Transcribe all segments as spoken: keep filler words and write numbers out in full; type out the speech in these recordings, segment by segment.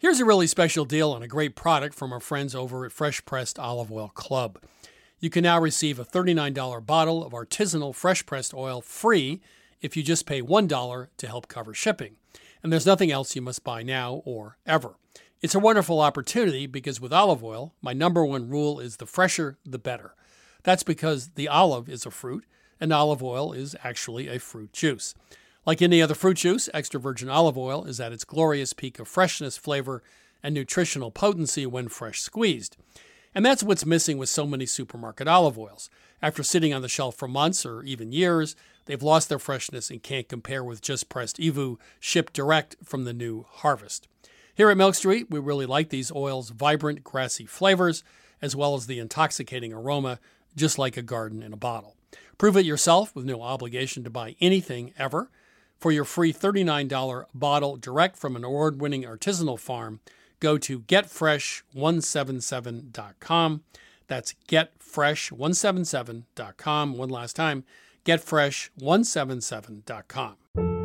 Here's a really special deal on a great product from our friends over at Fresh Pressed Olive Oil Club. You can now receive a thirty-nine dollars bottle of artisanal fresh-pressed oil free if you just pay one dollar to help cover shipping. And there's nothing else you must buy now or ever. It's a wonderful opportunity because with olive oil, my number one rule is the fresher, the better. That's because the olive is a fruit, and olive oil is actually a fruit juice. Like any other fruit juice, extra virgin olive oil is at its glorious peak of freshness, flavor, and nutritional potency when fresh squeezed. And that's what's missing with so many supermarket olive oils. After sitting on the shelf for months or even years, they've lost their freshness and can't compare with just pressed E V U shipped direct from the new harvest. Here at Milk Street, we really like these oils' vibrant, grassy flavors, as well as the intoxicating aroma, just like a garden in a bottle. Prove it yourself with no obligation to buy anything ever. For your free thirty-nine dollars bottle direct from an award-winning artisanal farm, go to get fresh one seventy-seven dot com. That's get fresh one seventy-seven dot com. One last time, get fresh one seventy-seven dot com.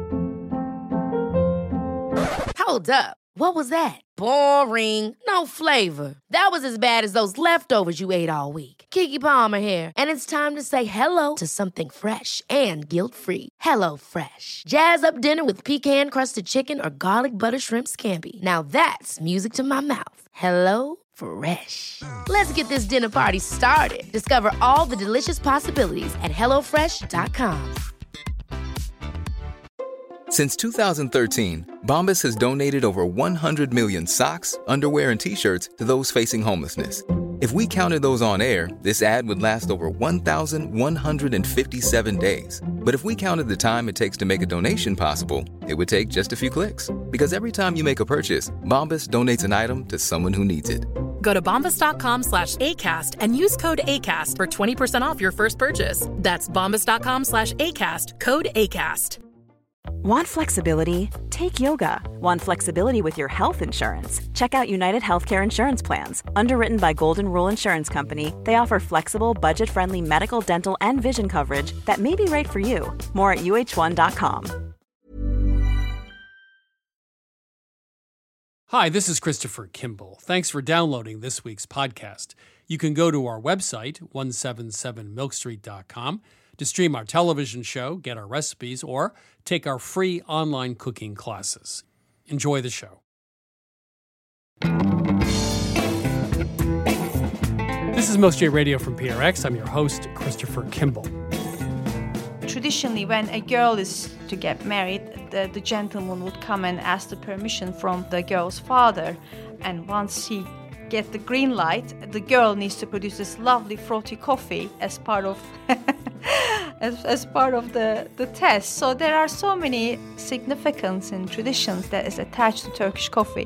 Hold up. What was that? Boring. No flavor. That was as bad as those leftovers you ate all week. Keke Palmer here, and it's time to say hello to something fresh and guilt-free. Hello Fresh. Jazz up dinner with pecan-crusted chicken or garlic butter shrimp scampi. Now that's music to my mouth. Hello Fresh. Let's get this dinner party started. Discover all the delicious possibilities at hello fresh dot com. Since two thousand thirteen, Bombas has donated over one hundred million socks, underwear, and T-shirts to those facing homelessness. If we counted those on air, this ad would last over one thousand one hundred fifty-seven days. But if we counted the time it takes to make a donation possible, it would take just a few clicks. Because every time you make a purchase, Bombas donates an item to someone who needs it. Go to bombas.com slash ACAST and use code ACAST for twenty percent off your first purchase. That's bombas.com slash ACAST, code ACAST. Want flexibility? Take yoga. Want flexibility with your health insurance? Check out United Healthcare Insurance Plans. Underwritten by Golden Rule Insurance Company, they offer flexible, budget-friendly medical, dental, and vision coverage that may be right for you. More at U H one dot com. Hi, this is Christopher Kimball. Thanks for downloading this week's podcast. You can go to our website, one seventy-seven milk street dot com, to stream our television show, get our recipes, or take our free online cooking classes. Enjoy the show. This is Milk Street Radio from P R X. I'm your host, Christopher Kimball. Traditionally, when a girl is to get married, the, the gentleman would come and ask the permission from the girl's father. And once he gets the green light, the girl needs to produce this lovely frothy coffee as part of as, as part of the, the test. So there are so many significance and traditions that is attached to Turkish coffee.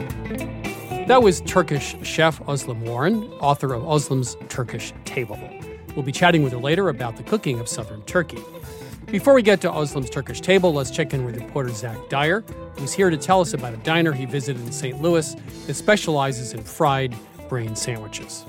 That was Turkish chef Özlem Warren, author of Özlem's Turkish Table. We'll be chatting with her later about the cooking of southern Turkey. Before we get to Özlem's Turkish Table, let's check in with reporter Zach Dyer, who's here to tell us about a diner he visited in Saint Louis that specializes in fried brain sandwiches.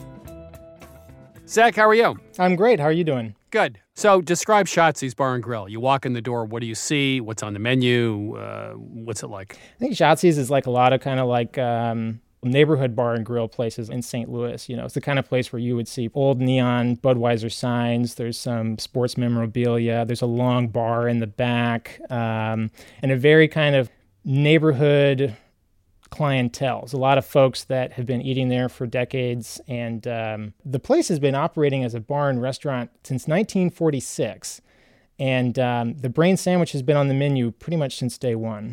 Zach, how are you? I'm great. How are you doing? Good. So describe Schatzi's Bar and Grill. You walk in the door, what do you see? What's on the menu? Uh, what's it like? I think Schatzi's is like a lot of kind of like um, neighborhood bar and grill places in Saint Louis. You know, it's the kind of place where you would see old neon Budweiser signs. There's some sports memorabilia. There's a long bar in the back, um, and a very kind of neighborhood clientele. There's a lot of folks that have been eating there for decades, and um, the place has been operating as a bar and restaurant since nineteen forty-six, and um, the brain sandwich has been on the menu pretty much since day one.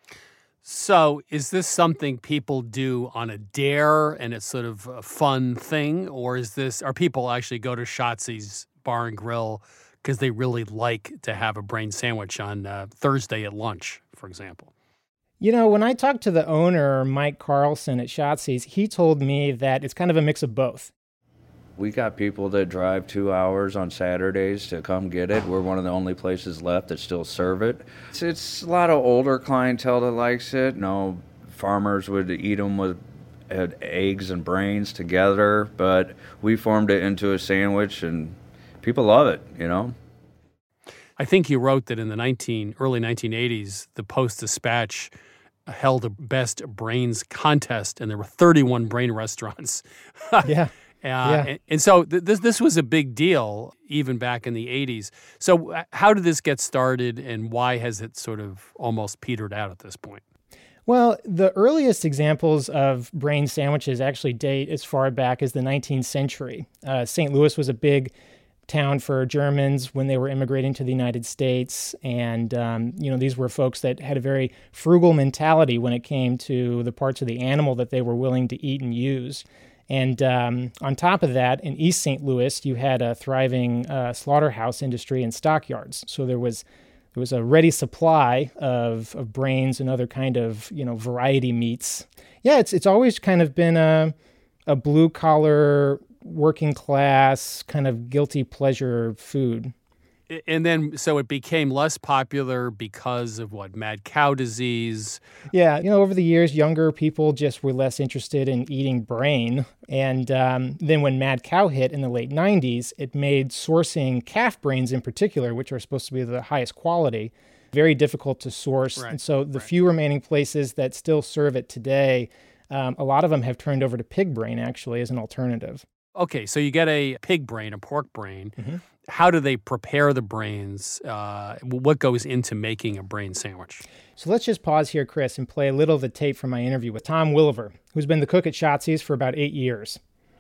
So is this something people do on a dare and it's sort of a fun thing? Or is this, are people actually go to Schatzi's Bar and Grill because they really like to have a brain sandwich on uh, Thursday at lunch, for example? You know, when I talked to the owner, Mike Carlson at Schatzi's, he told me that it's kind of a mix of both. We got people that drive two hours on Saturdays to come get it. We're one of the only places left that still serve it. It's, it's a lot of older clientele that likes it. No, farmers would eat them with had eggs and brains together, but we formed it into a sandwich, and people love it, you know. I think you wrote that in the nineteen early nineteen eighties, the Post-Dispatch held a best brains contest, and there were thirty-one Brain restaurants. Yeah. Uh, yeah. and, and so th- this this was a big deal even back in the eighties. So uh, how did this get started, and why has it sort of almost petered out at this point? Well, the earliest examples of brain sandwiches actually date as far back as the nineteenth century. Uh, Saint Louis was a big town for Germans when they were immigrating to the United States. And, um, you know, these were folks that had a very frugal mentality when it came to the parts of the animal that they were willing to eat and use. And um, on top of that, in East Saint Louis, you had a thriving uh, slaughterhouse industry and stockyards. So there was there was a ready supply of, of brains and other kind of, you know, variety meats. Yeah, it's it's always kind of been a a blue collar, working class kind of guilty pleasure food. And then, so it became less popular because of what, mad cow disease? Yeah, you know, over the years, younger people just were less interested in eating brain. And um, then when mad cow hit in the late nineties, it made sourcing calf brains in particular, which are supposed to be the highest quality, very difficult to source. Right. And so the right. few remaining places that still serve it today, um, a lot of them have turned over to pig brain, actually, as an alternative. Okay, so you get a pig brain, a pork brain. Mm-hmm. How do they prepare the brains? Uh, what goes into making a brain sandwich? So let's just pause here, Chris, and play a little of the tape from my interview with Tom Williver, who's been the cook at Schatzi's for about eight years.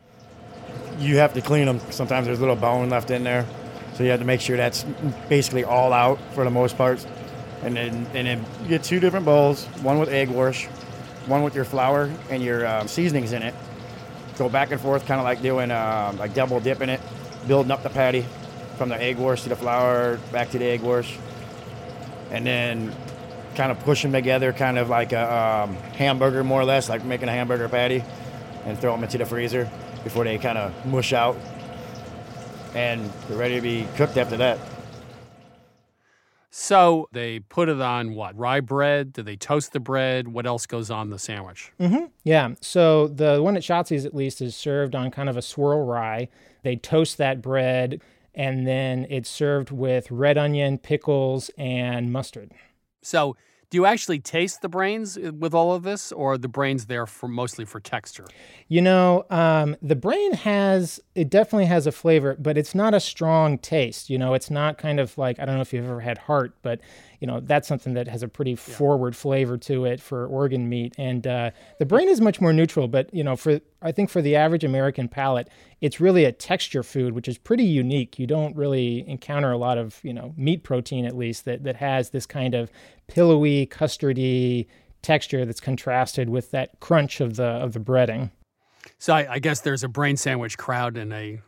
You have to clean them. Sometimes there's a little bone left in there, so you have to make sure that's basically all out for the most part. And then, and then you get two different bowls, one with egg wash, one with your flour and your um, seasonings in it. Go back and forth, kind of like doing uh, like double dipping it, building up the patty from the egg wash to the flour, back to the egg wash, and then kind of push them together, kind of like a um, hamburger, more or less, like making a hamburger patty, and throw them into the freezer before they kind of mush out, and they're ready to be cooked after that. So they put it on what? Rye bread? Do they toast the bread? What else goes on the sandwich? Mm-hmm. Yeah. So the one at Schatzi's, at least, is served on kind of a swirl rye. They toast that bread, and then it's served with red onion, pickles, and mustard. So do you actually taste the brains with all of this, or are the brains there for mostly for texture? You know, um, the brain has, it definitely has a flavor, but it's not a strong taste. You know, it's not kind of like, I don't know if you've ever had heart, but, you know, that's something that has a pretty yeah. forward flavor to it for organ meat. And uh, the brain is much more neutral, but, you know, for I think for the average American palate, it's really a texture food, which is pretty unique. You don't really encounter a lot of, you know, meat protein, at least, that, that has this kind of pillowy, custardy texture that's contrasted with that crunch of the of the breading. So I, I guess there's a brain sandwich crowd and a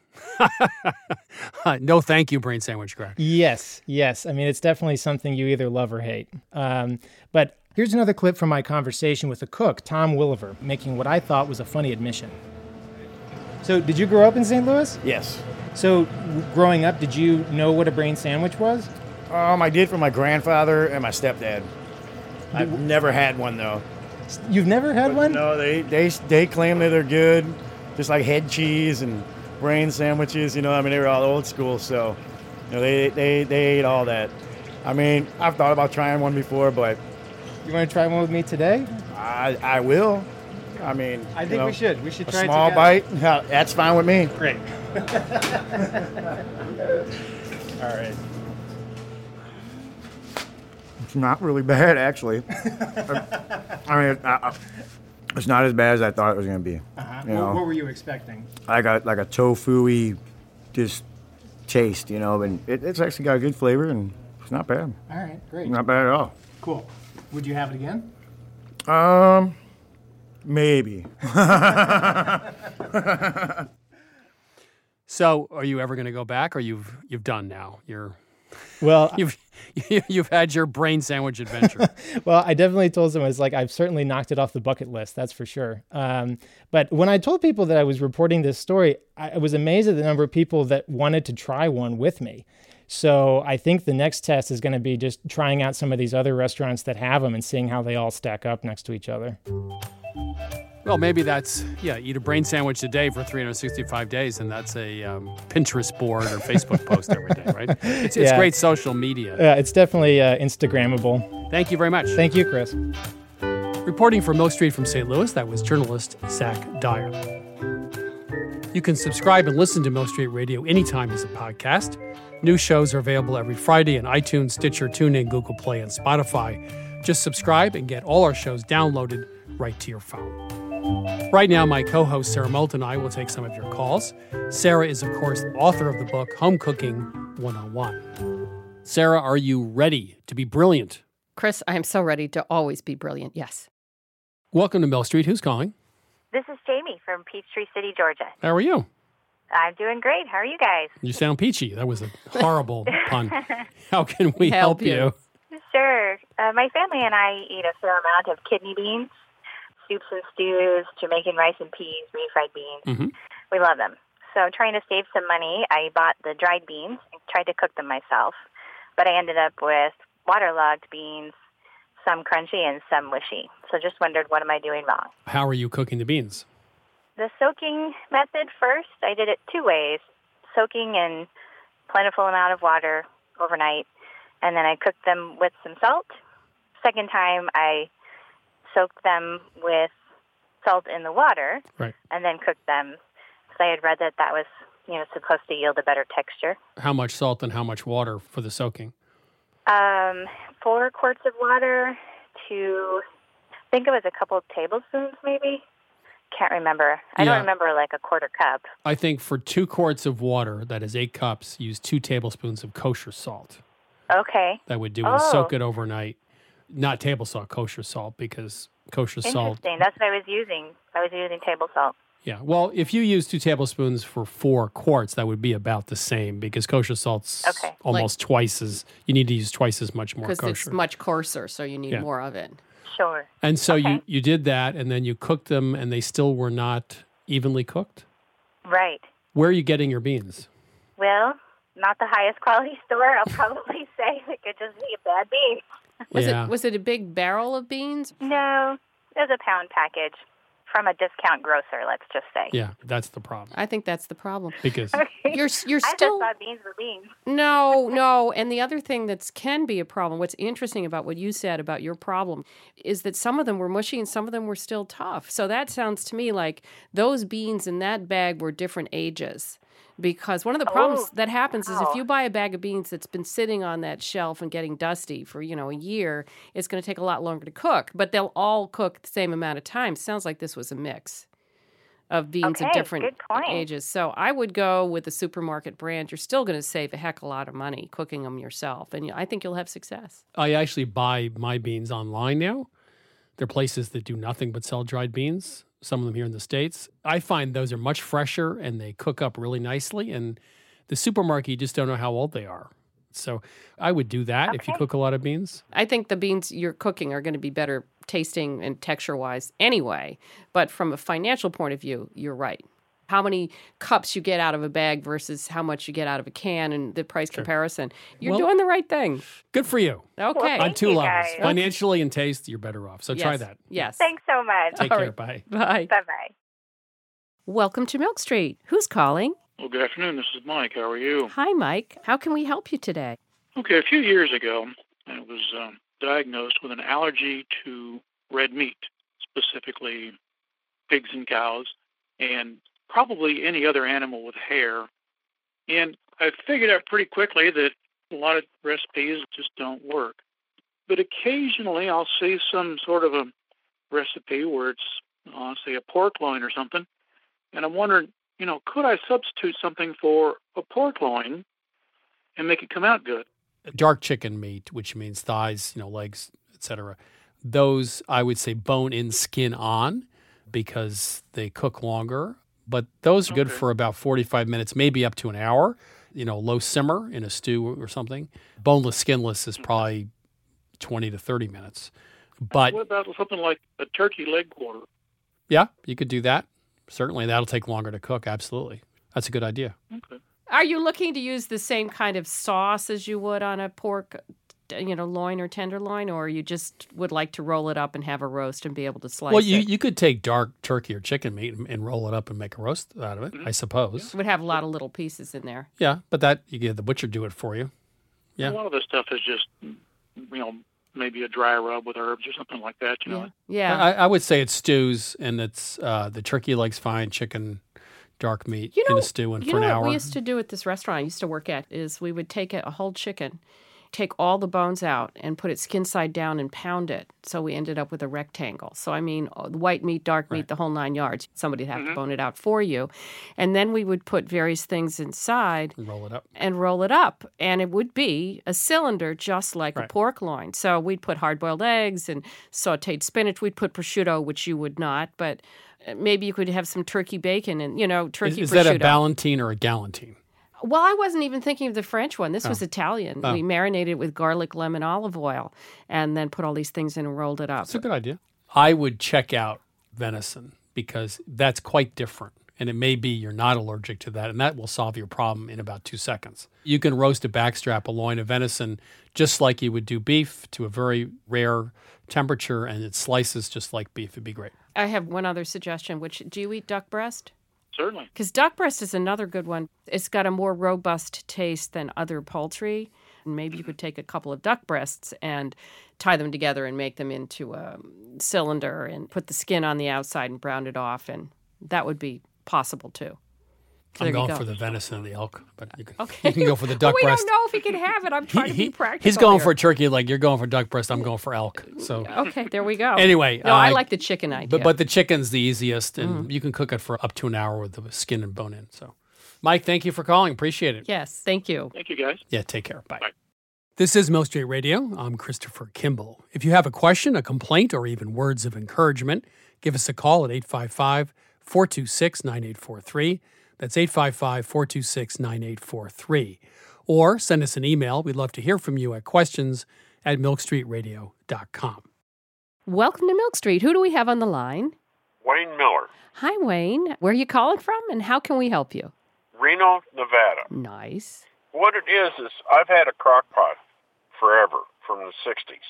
no thank you brain sandwich crowd. Yes, yes. I mean, it's definitely something you either love or hate. Um, but here's another clip from my conversation with the cook, Tom Williver, making what I thought was a funny admission. So did you grow up in Saint Louis? Yes. So w- growing up, did you know what a brain sandwich was? Um, I did for my grandfather and my stepdad. I've never had one, though. You've never had But one? No, they, they they claim that they're good, just like head cheese and brain sandwiches. You know, I mean, they were all old school, so you know, they they they ate all that. I mean, I've thought about trying one before, but You want to try one with me today? I I will. I mean, I think you know, we should. We should a try small it bite. Yeah, that's fine with me. Great. All right. It's not really bad, actually. I mean, I, I, it's not as bad as I thought it was going to be. Uh-huh. You What, know, what were you expecting? I got like a tofu-y just taste, you know, and it, it's actually got a good flavor, and it's not bad. All right, great. Not bad at all. Cool. Would you have it again? Um, maybe. So are you ever going to go back, or you've you've done now? You're Well, you've you've had your brain sandwich adventure. well, I definitely told them, I was like, I've certainly knocked it off the bucket list, that's for sure. Um, but when I told people that I was reporting this story, I, I was amazed at the number of people that wanted to try one with me. So I think the next test is going to be just trying out some of these other restaurants that have them and seeing how they all stack up next to each other. Well, maybe that's, yeah, eat a brain sandwich a day for three hundred sixty-five days, and that's a um, Pinterest board or Facebook post every day, right? It's, it's Yeah. great social media. Yeah, it's definitely uh, Instagrammable. Thank you very much. Thank you, Chris. Reporting for Milk Street from Saint Louis, that was journalist Zach Dyer. You can subscribe and listen to Milk Street Radio anytime as a podcast. New shows are available every Friday on iTunes, Stitcher, TuneIn, Google Play, and Spotify. Just subscribe and get all our shows downloaded right to your phone. Right now, my co-host Sarah Moulton and I will take some of your calls. Sarah is, of course, the author of the book Home Cooking one oh one. Sarah, are you ready to be brilliant? Chris, I am so ready to always be brilliant, yes. Welcome to Milk Street. Who's calling? This is Jamie from Peachtree City, Georgia. How are you? I'm doing great. How are you guys? You sound peachy. That was a horrible pun. How can we help, Help you? you? Sure. Uh, my family and I eat a fair amount of kidney beans, soups and stews, Jamaican rice and peas, refried beans. Mm-hmm. We love them. So trying to save some money, I bought the dried beans and tried to cook them myself. But I ended up with waterlogged beans, some crunchy and some mushy. So just wondered, what am I doing wrong? How are you cooking the beans? The soaking method first, I did it two ways. Soaking in plentiful amount of water overnight, and then I cooked them with some salt. Second time, I soaked them with salt in the water, Right. and then cooked them. So I had read that that was, you know, supposed to yield a better texture. How much salt and how much water for the soaking? Um, four quarts of water to, I think it was a couple tablespoons maybe. Can't remember. I Yeah. don't remember like a quarter cup. I think for two quarts of water, that is eight cups, use two tablespoons of kosher salt. Okay. That would do Oh. and soak it overnight. Not table salt, kosher salt, because kosher salt. Interesting. That's what I was using. I was using table salt. Yeah. Well, if you use two tablespoons for four quarts, that would be about the same because kosher salt's Okay. almost twice as, you need to use twice as much more Because kosher. it's much coarser, so you need Yeah. more of it. Sure. And so Okay. you, you did that, and then you cooked them, and they still were not evenly cooked? Right. Where are you getting your beans? Well, not the highest quality store. I'll probably say it could just be a bad bean. Was Yeah. it was it a big barrel of beans? No, it was a pound package from a discount grocer, let's just say. Yeah, that's the problem. I think that's the problem. Because You're you're I still just thought beans were beans. No, no. And the other thing that can be a problem, what's interesting about what you said about your problem, is that some of them were mushy and some of them were still tough. So that sounds to me like those beans in that bag were different ages. Because one of the problems Oh, that happens is if wow. you buy a bag of beans that's been sitting on that shelf and getting dusty for, you know, a year, it's going to take a lot longer to cook. But they'll all cook the same amount of time. Sounds like this was a mix of beans of Okay, different good point. ages. So I would go with the supermarket brand. You're still going to save a heck of a lot of money cooking them yourself. And I think you'll have success. I actually buy my beans online now. There are places that do nothing but sell dried beans, some of them here in the States. I find those are much fresher and they cook up really nicely. And the supermarket, you just don't know how old they are. So I would do that if you Okay. cook a lot of beans. I think the beans you're cooking are going to be better tasting and texture-wise anyway. But from a financial point of view, you're right. How many cups you get out of a bag versus how much you get out of a can and the price comparison. You're Well- doing the right thing. Good for you. Okay. Well, On Thank two you, levels. guys. Financially and taste, you're better off. So yes. try that. Yes. Thanks so much. Take All care. right. Bye. Bye. Bye-bye. Welcome to Milk Street. Who's calling? Well, good afternoon. This is Mike. How are you? Hi, Mike. How can we help you today? Okay, a few years ago, I was um, diagnosed with an allergy to red meat, specifically pigs and cows, and probably any other animal with hair. And I figured out pretty quickly that a lot of recipes just don't work. But occasionally I'll see some sort of a recipe where it's, uh, say, a pork loin or something, and I'm wondering, you know, could I substitute something for a pork loin and make it come out good? Dark chicken meat, which means thighs, you know, legs, et cetera. Those, I would say, bone in, skin on, because they cook longer. But those are good Okay. for about forty-five minutes, maybe up to an hour, you know, low simmer in a stew or something. Boneless, skinless is probably twenty to thirty minutes. But What about something like a turkey leg quarter? yeah, you could do that. Certainly, that'll take longer to cook. Absolutely. That's a good idea. Okay. Are you looking to use the same kind of sauce as you would on a pork, you know, loin or tenderloin, or you just would like to roll it up and have a roast and be able to slice Well, you, it? you could take dark turkey or chicken meat and, and roll it up and make a roast out of it, I suppose. It would have a lot of little pieces in there. Yeah, but that you get the butcher do it for you. Yeah. A lot of this stuff is just, you know, maybe a dry rub with herbs or something like that, you know. Yeah. I, I would say it's stews, and it's uh, the turkey legs fine, chicken, dark meat You know, in a stew and you for know an what hour. we used to do at this restaurant I used to work at is we would take a, a whole chicken, take all the bones out, and put it skin side down and pound it. So we ended up with a rectangle. So, I mean, uh, white meat, dark meat, Right. the whole nine yards. Somebody'd have Mhm. to bone it out for you. And then we would put various things inside And roll it up. and roll it up. And it would be a cylinder just like Right. a pork loin. So we'd put hard-boiled eggs and sautéed spinach. We'd put prosciutto, which you would not, but uh, maybe you could have some turkey bacon and, you know, turkey Is, is prosciutto. that a Ballantine or a Galantine? Well, I wasn't even thinking of the French one. This Oh. was Italian. Oh. We marinated it with garlic, lemon, olive oil, and then put all these things in and rolled it up. That's a good idea. I would check out venison because that's quite different. And it may be you're not allergic to that, and that will solve your problem in about two seconds. You can roast a backstrap, a loin of venison, just like you would do beef to a very rare temperature, and it slices just like beef. It'd be great. I have one other suggestion, which do you eat duck breast? Certainly. Because duck breast is another good one. It's got a more robust taste than other poultry. And maybe you could take a couple of duck breasts and tie them together and make them into a cylinder and put the skin on the outside and brown it off. And that would be possible, too. So I'm there you going go. for the venison and the elk, but you can, Okay. you can go for the duck well, we breast. don't know if he can have it. I'm trying to He- be practical. he's going here. for turkey leg. You're going for duck breast. I'm going for elk. So Okay, there we go. Anyway, no, I uh, like the chicken idea. But but the chicken's the easiest, and Mm. you can cook it for up to an hour with the skin and bone in. So, Mike, thank you for calling. Appreciate it. yes, thank you. Thank you, guys. Yeah, take care. Bye. Bye. This is Milk Street Radio. I'm Christopher Kimball. If you have a question, a complaint, or even words of encouragement, give us a call at eight five five, four two six, nine eight four three. That's eight five five, four two six, nine eight four three. Or send us an email. We'd love to hear from you at questions at milk street radio dot com. Welcome to Milk Street. Who do we have on the line? Wayne Miller, Hi, Wayne. Where are you calling from, and how can we help you? Reno, Nevada. Nice. What it is is I've had a crock pot forever, from the sixties.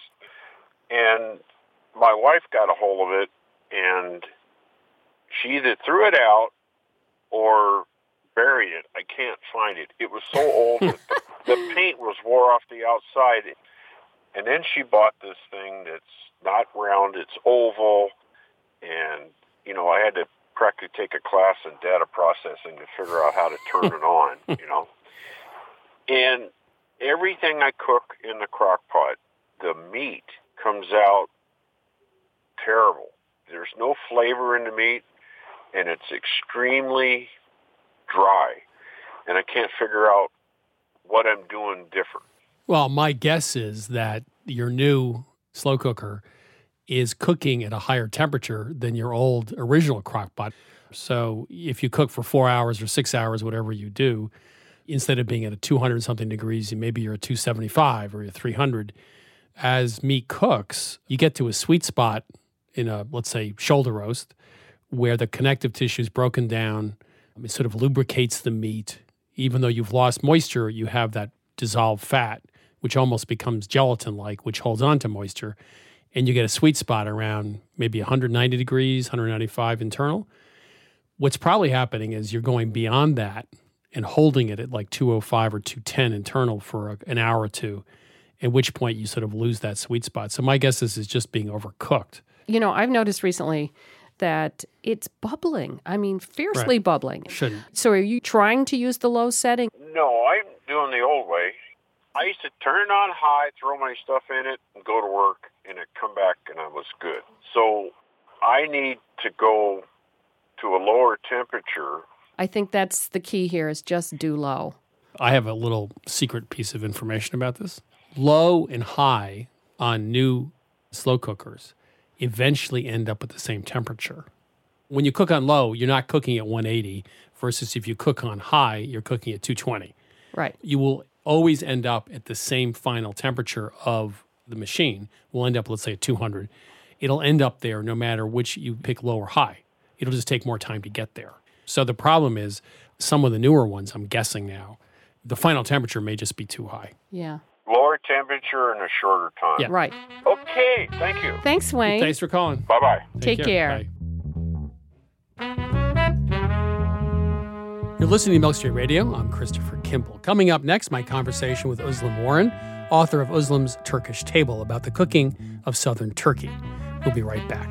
And my wife got a hold of it, and she either threw it out or buried it. I can't find it. It was so old that the, the paint was wore off the outside. And then she bought this thing that's not round, it's oval. And, you know, I had to practically take a class in data processing to figure out how to turn it on, you know. And everything I cook in the crock pot, the meat comes out terrible. There's no flavor in the meat, and it's extremely dry. And I can't figure out what I'm doing different. Well, my guess is that your new slow cooker is cooking at a higher temperature than your old original crock pot. So if you cook for four hours or six hours, whatever you do, instead of being at a two hundred something degrees, maybe you're at two seventy-five or you're three hundred. As meat cooks, you get to a sweet spot in a, let's say, shoulder roast, where the connective tissue is broken down. It sort of lubricates the meat. Even though you've lost moisture, you have that dissolved fat, which almost becomes gelatin-like, which holds on to moisture. And you get a sweet spot around maybe one ninety degrees, one ninety-five internal. What's probably happening is you're going beyond that and holding it at like two oh five or two ten internal for a, an hour or two, at which point you sort of lose that sweet spot. So my guess is it's just being overcooked. You know, I've noticed recently that it's bubbling. I mean, fiercely Right. bubbling. Shouldn't. So are you trying to use the low setting? No, I'm doing the old way. I used to turn it on high, throw my stuff in it, and go to work, and it come back, and I was good. So I need to go to a lower temperature. I think that's the key here is just do low. I have a little secret piece of information about this. Low and high on new slow cookers eventually end up at the same temperature. When you cook on low, you're not cooking at one eighty versus if you cook on high, you're cooking at two twenty. Right. You will always end up at the same final temperature of the machine. We'll end up, let's say, at two hundred. It'll end up there no matter which you pick low or high. It'll just take more time to get there. So the problem is some of the newer ones, I'm guessing now, the final temperature may just be too high. Yeah. Lower temperature and a shorter time. Yeah. Right. Okay, thank you. Thanks, Wayne. Thanks for calling. Bye-bye. Take care. Bye. You're listening to Milk Street Radio. I'm Christopher Kimball. Coming up next, my conversation with Özlem Warren author of Özlem's Turkish Table, about the cooking of southern Turkey. We'll be right back.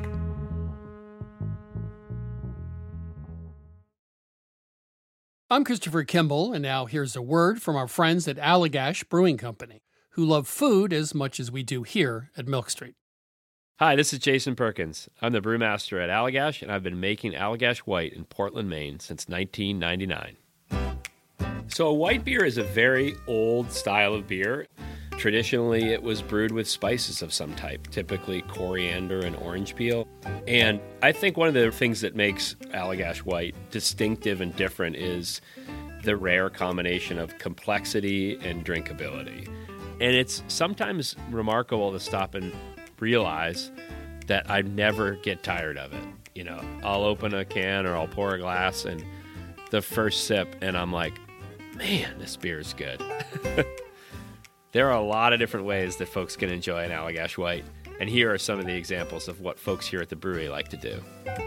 I'm Christopher Kimball, and now here's a word from our friends at Allagash Brewing Company, who love food as much as we do here at Milk Street. Hi, this is Jason Perkins. I'm the brewmaster at Allagash, and I've been making Allagash White in Portland, Maine since nineteen ninety-nine. So a white beer is a very old style of beer. Traditionally, it was brewed with spices of some type, typically coriander and orange peel. And I think one of the things that makes Allagash White distinctive and different is the rare combination of complexity and drinkability. And it's sometimes remarkable to stop and realize that I never get tired of it. You know, I'll open a can or I'll pour a glass and the first sip and I'm like, man, this beer is good. There are a lot of different ways that folks can enjoy an Allagash White, and here are some of the examples of what folks here at the brewery like to do.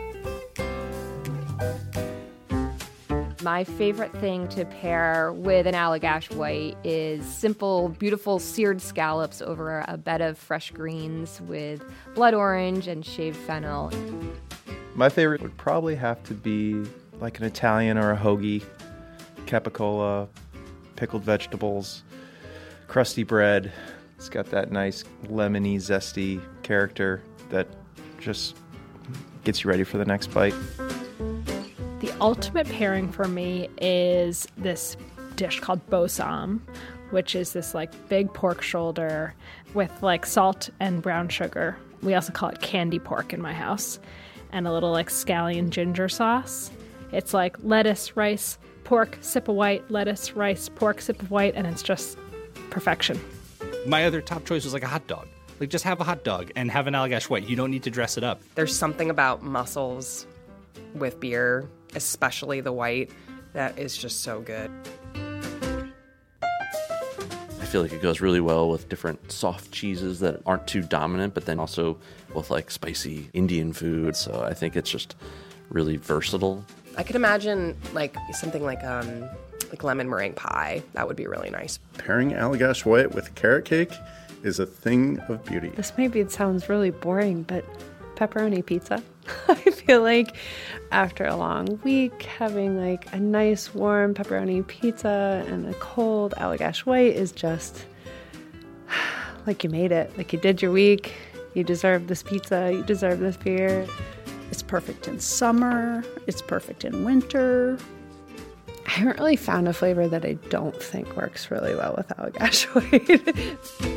My favorite thing to pair with an Allagash White is simple, beautiful seared scallops over a bed of fresh greens with blood orange and shaved fennel. My favorite would probably have to be like an Italian or a hoagie, capicola, pickled vegetables, crusty bread. It's got that nice lemony, zesty character that just gets you ready for the next bite. The ultimate pairing for me is this dish called bosam, which is this like big pork shoulder with like salt and brown sugar. We also call it candy pork in my house, and a little like scallion ginger sauce. It's like lettuce, rice, pork, sip of white, lettuce, rice, pork, sip of white, and it's just perfection. My other top choice was like a hot dog. Like just have a hot dog and have an Allagash White. You don't need to dress it up. There's something about mussels with beer, especially the white, that is just so good. I feel like it goes really well with different soft cheeses that aren't too dominant, but then also with like spicy Indian food. So I think it's just really versatile. I could imagine like something like um like lemon meringue pie. That would be really nice. Pairing Allagash White with carrot cake is a thing of beauty. This maybe it sounds really boring, but pepperoni pizza. I feel like after a long week, having like a nice warm pepperoni pizza and a cold Allagash White is just like you made it. Like you did your week. You deserve this pizza. You deserve this beer. It's perfect in summer. It's perfect in winter. I haven't really found a flavor that I don't think works really well with Allagash White.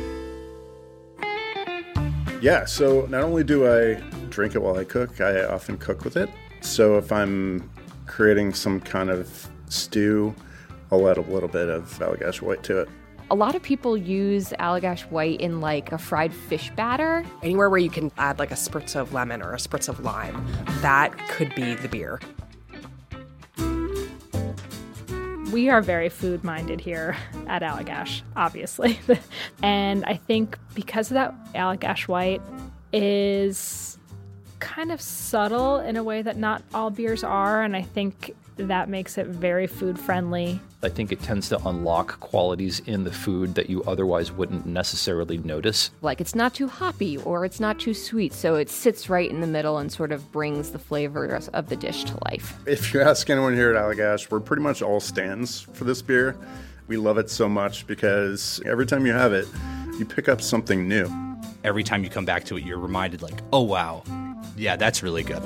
Yeah, so not only do I drink it while I cook, I often cook with it. So if I'm creating some kind of stew, I'll add a little bit of Allagash White to it. A lot of people use Allagash White in like a fried fish batter. Anywhere where you can add like a spritz of lemon or a spritz of lime, that could be the beer. We are very food-minded here at Allagash, obviously. And I think because of that, Allagash White is kind of subtle in a way that not all beers are, and I think that makes it very food-friendly. I think it tends to unlock qualities in the food that you otherwise wouldn't necessarily notice. Like it's not too hoppy or it's not too sweet, so it sits right in the middle and sort of brings the flavors of the dish to life. If you ask anyone here at Allagash, we're pretty much all stands for this beer. We love it so much because every time you have it, you pick up something new. Every time you come back to it, you're reminded like, oh wow, yeah, that's really good.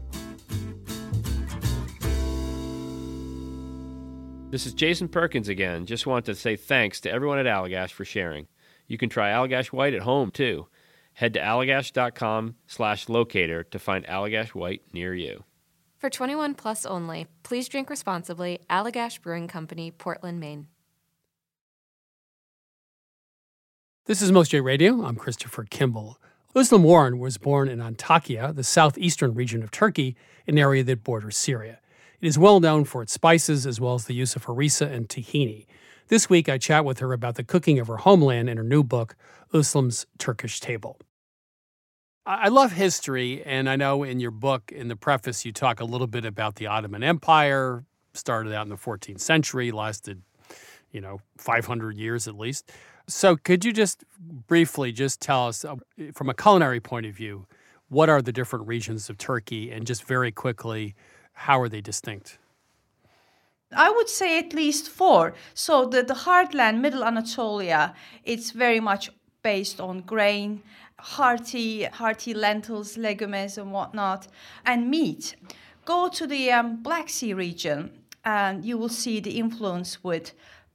This is Jason Perkins again. Just want to say thanks to everyone at Allagash for sharing. You can try Allagash White at home, too. Head to allagash.com slash locator to find Allagash White near you. For twenty-one plus only, please drink responsibly. Allagash Brewing Company, Portland, Maine. This is Most J Radio. I'm Christopher Kimball. Özlem Warren was born in Antakya, the southeastern region of Turkey, an area that borders Syria. It is well known for its spices as well as the use of harissa and tahini. This week, I chat with her about the cooking of her homeland in her new book, Özlem's Turkish Table. I love history, and I know in your book, in the preface, you talk a little bit about the Ottoman Empire. Started out in the fourteenth century, lasted, you know, five hundred years at least. So could you just briefly just tell us, uh, from a culinary point of view, what are the different regions of Turkey, and just very quickly, how are they distinct? I would say at least four. So the, the heartland, Middle Anatolia, it's very much based on grain, hearty, hearty lentils, legumes and whatnot, and meat. Go to the um, Black Sea region and you will see the influence with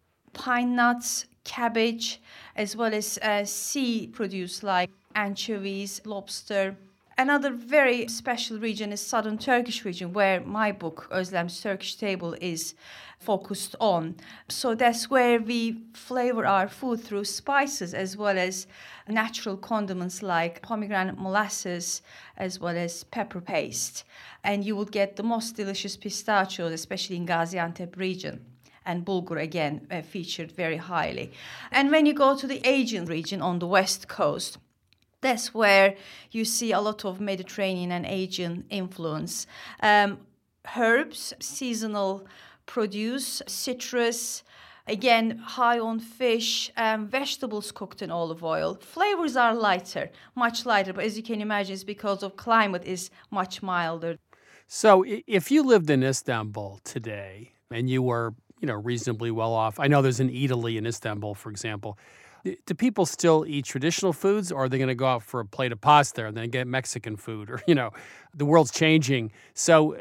pine nuts, cabbage, as well as uh, sea produce like anchovies, lobster. Another very special region is Southern Turkish region, where my book, Özlem's Turkish Table, is focused on. So that's where we flavor our food through spices as well as natural condiments like pomegranate molasses as well as pepper paste. And you will get the most delicious pistachios, especially in Gaziantep region. And bulgur, again, uh, featured very highly. And when you go to the Aegean region on the west coast, that's where you see a lot of Mediterranean and Aegean influence. Um, herbs, seasonal produce, citrus, again, high on fish, um, vegetables cooked in olive oil. Flavors are lighter, much lighter, but as you can imagine, it's because of climate is much milder. So if you lived in Istanbul today and you were, you know, reasonably well off, I know there's an Eataly in Istanbul, for example. Do people still eat traditional foods, or are they going to go out for a plate of pasta and then get Mexican food? Or, you know, the world's changing. So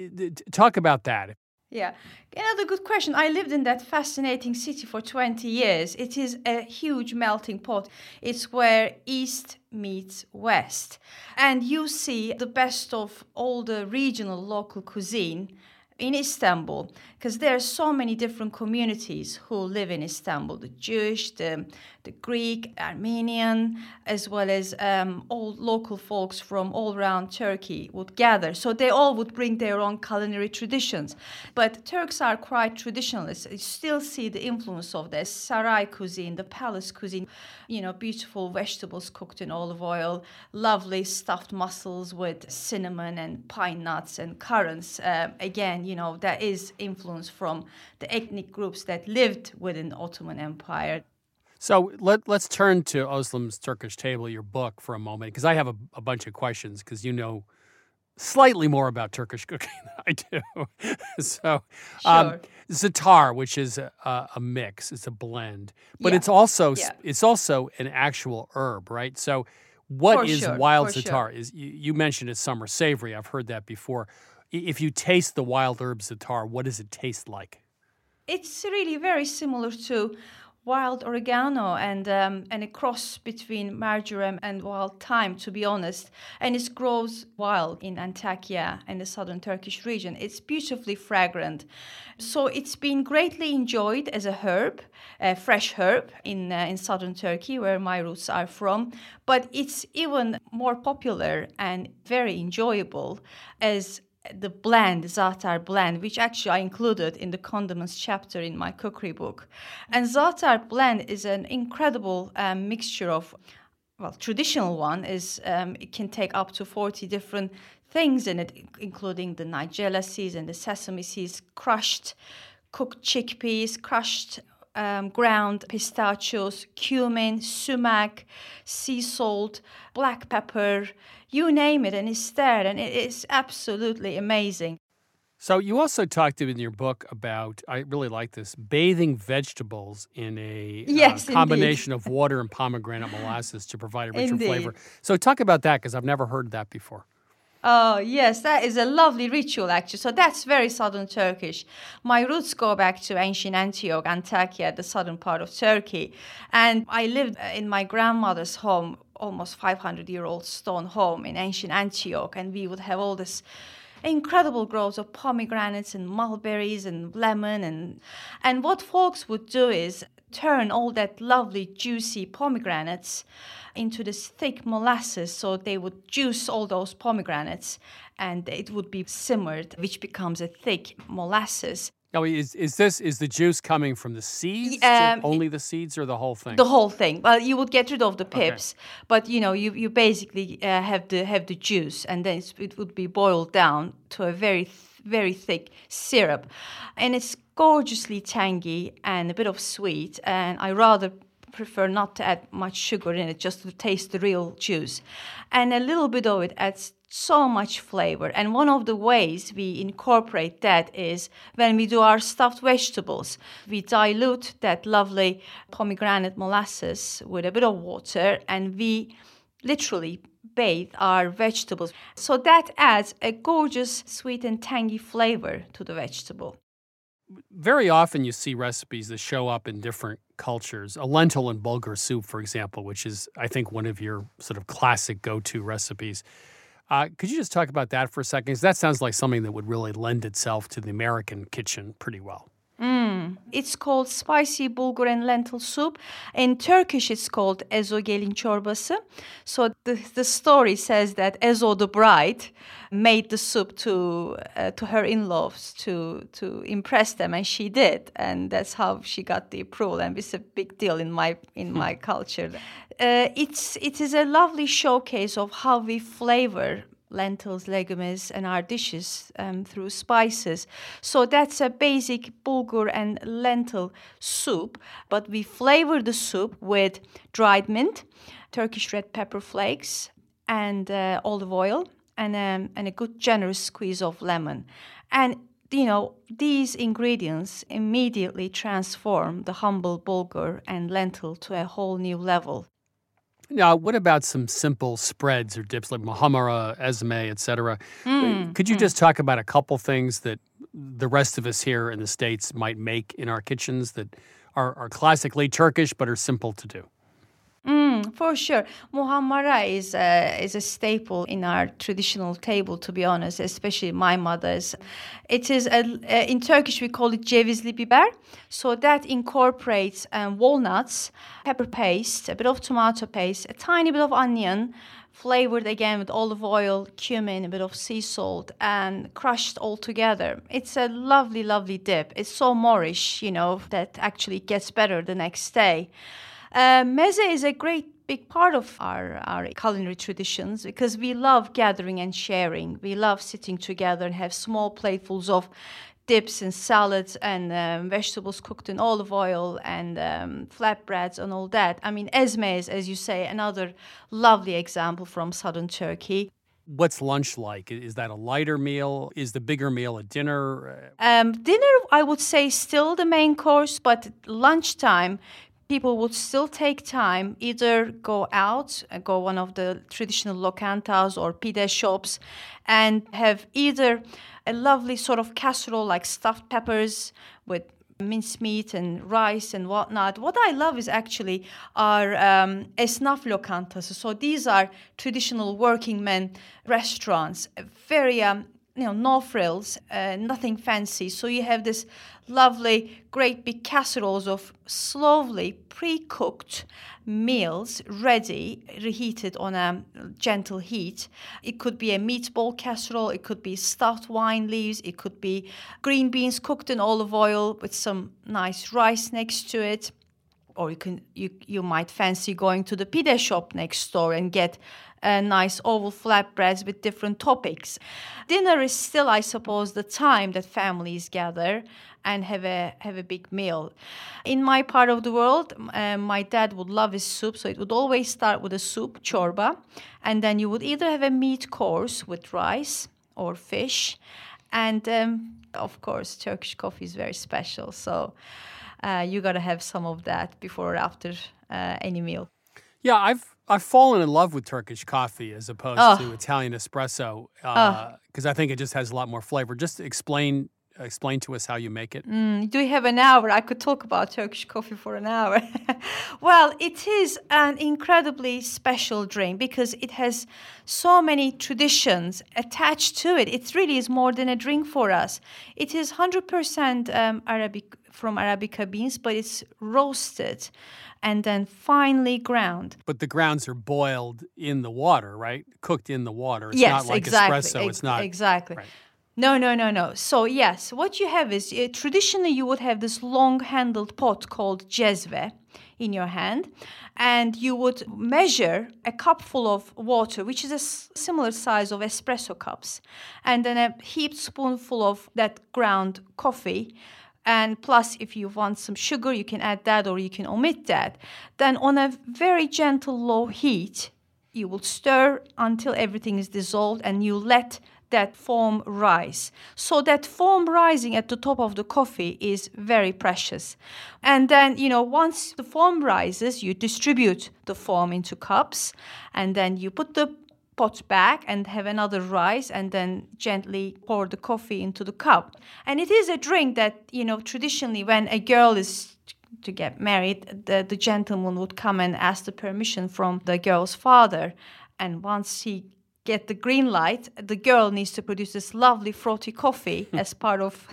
talk about that. Yeah, another good question. I lived in that fascinating city for twenty years. It is a huge melting pot. It's where East meets West. And you see the best of all the regional local cuisine in Istanbul, because there are so many different communities who live in Istanbul, the Jewish, the, the Greek, Armenian, as well as um, all local folks from all around Turkey would gather. So they all would bring their own culinary traditions. But Turks are quite traditionalist. You still see the influence of the saray cuisine, the palace cuisine, you know, beautiful vegetables cooked in olive oil, lovely stuffed mussels with cinnamon and pine nuts and currants. Uh, again, you know, there is influence from the ethnic groups that lived within the Ottoman Empire. So let, let's turn to Özlem's Turkish Table, your book, for a moment, because I have a, a bunch of questions, because you know slightly more about Turkish cooking than I do. so um, Sure. za'atar, which is a, a mix, it's a blend, but Yeah. it's also Yeah. it's also an actual herb, right? So what For is sure, wild for za'atar? sure. Is you, you mentioned it's summer savory. I've heard that before. I- If you taste the wild herb za'atar, what does it taste like? It's really very similar to wild oregano and um, and a cross between marjoram and wild thyme, to be honest. And it grows wild in Antakya and the southern Turkish region. It's beautifully fragrant. So it's been greatly enjoyed as a herb, a fresh herb in uh, in southern Turkey, where my roots are from. But it's even more popular and very enjoyable as the blend, za'atar blend, which actually I included in the condiments chapter in my cookery book. And za'atar blend is an incredible um, mixture of, well, traditional one is um, it can take up to forty different things in it, including the nigella seeds and the sesame seeds, crushed cooked chickpeas, crushed Um, ground pistachios, cumin, sumac, sea salt, black pepper, you name it, and it's there, and it is absolutely amazing. So you also talked in your book about, I really like this, bathing vegetables in a Yes, uh, combination of water and pomegranate molasses to provide a richer Indeed. flavor. So talk about that, because I've never heard that before. Oh, yes, that is a lovely ritual, actually. So that's very southern Turkish. My roots go back to ancient Antioch, Antakya, the southern part of Turkey. And I lived in my grandmother's home, almost five hundred year old stone home in ancient Antioch. And we would have all this incredible groves of pomegranates and mulberries and lemon. And, and what folks would do is turn all that lovely, juicy pomegranates into this thick molasses. So they would juice all those pomegranates and it would be simmered, which becomes a thick molasses. Now, is, is this, is the juice coming from the seeds? Um, only the seeds or the whole thing? The whole thing. Well, you would get rid of the Okay. pips, but you know, you, you basically uh, have the have the juice, and then it's, it would be boiled down to a very th- very thick syrup, and it's gorgeously tangy and a bit of sweet. And I rather prefer not to add much sugar in it, just to taste the real juice. And a little bit of it adds so much flavor. And one of the ways we incorporate that is when we do our stuffed vegetables. We dilute that lovely pomegranate molasses with a bit of water, and we literally bathe our vegetables. So that adds a gorgeous sweet and tangy flavor to the vegetable. Very often you see recipes that show up in different cultures. A lentil and bulgur soup, for example, which is, I think, one of your sort of classic go-to recipes. Uh, could you just talk about that for a second? Because that sounds like something that would really lend itself to the American kitchen pretty well. Mm. It's called spicy bulgur and lentil soup. In Turkish, it's called Ezo gelin çorbası. So the, the story says that Ezo, the bride, made the soup to uh, to her in-laws to to impress them, and she did, and that's how she got the approval. And it's a big deal in my in my culture. Uh, it's it is a lovely showcase of how we flavor lentils, legumes, and our dishes um, through spices. So that's a basic bulgur and lentil soup, but we flavor the soup with dried mint, Turkish red pepper flakes, and uh, olive oil, and, um, and a good generous squeeze of lemon. And, you know, these ingredients immediately transform the humble bulgur and lentil to a whole new level. Now, what about some simple spreads or dips like muhammara, ezme, et cetera? Mm, Could you mm. just talk about a couple things that the rest of us here in the States might make in our kitchens that are, are classically Turkish but are simple to do? Mm, for sure. Muhammara is a, is a staple in our traditional table, to be honest, especially my mother's. It is, a, a, in Turkish, we call it cevizli biber. So that incorporates um, walnuts, pepper paste, a bit of tomato paste, a tiny bit of onion, flavored again with olive oil, cumin, a bit of sea salt, and crushed all together. It's a lovely, lovely dip. It's so Moorish, you know, that actually gets better the next day. Uh, meze is a great big part of our, our culinary traditions because we love gathering and sharing. We love sitting together and have small platefuls of dips and salads and um, vegetables cooked in olive oil and um, flatbreads and all that. I mean, ezme is, as you say, another lovely example from southern Turkey. What's lunch like? Is that a lighter meal? Is the bigger meal a dinner? Um, dinner, I would say, still the main course, but lunchtime, people would still take time, either go out, go one of the traditional lokantas or pide shops, and have either a lovely sort of casserole like stuffed peppers with mincemeat and rice and whatnot. What I love is actually our um, esnaf lokantas. So these are traditional working men restaurants, very um, you know, no frills, uh, nothing fancy. So you have this lovely, great big casseroles of slowly pre-cooked meals ready, reheated on a gentle heat. It could be a meatball casserole, it could be stuffed wine leaves, it could be green beans cooked in olive oil with some nice rice next to it. Or you can you you might fancy going to the pide shop next door and get uh, nice oval flatbreads with different toppings. Dinner is still, I suppose, the time that families gather and have a have a big meal. In my part of the world, uh, my dad would love his soup, so it would always start with a soup, çorba, and then you would either have a meat course with rice or fish, and um, of course, Turkish coffee is very special, so. Uh, you got to have some of that before or after uh, any meal. Yeah, I've I've fallen in love with Turkish coffee as opposed oh. to Italian espresso because oh. I think it just has a lot more flavor. Just explain explain to us how you make it. Mm, do we have an hour? I could talk about Turkish coffee for an hour. Well, it is an incredibly special drink because it has so many traditions attached to it. It really is more than a drink for us. It is one hundred percent um, Arabic from Arabica beans, but it's roasted and then finely ground. But the grounds are boiled in the water, right? Cooked in the water. It's yes, not like exactly. espresso. Ex- it's not exactly. Right. No, no, no, no. So yes, what you have is uh, traditionally you would have this long-handled pot called cezve in your hand, and you would measure a cupful of water, which is a s- similar size of espresso cups, and then a heaped spoonful of that ground coffee. And plus, if you want some sugar, you can add that or you can omit that. Then on a very gentle low heat, you will stir until everything is dissolved and you let that foam rise. So that foam rising at the top of the coffee is very precious. And then, you know, once the foam rises, you distribute the foam into cups and then you put the pot back and have another rise and then gently pour the coffee into the cup. And it is a drink that, you know, traditionally when a girl is to get married, the, the gentleman would come and ask the permission from the girl's father. And once he get the green light, the girl needs to produce this lovely frothy coffee as part of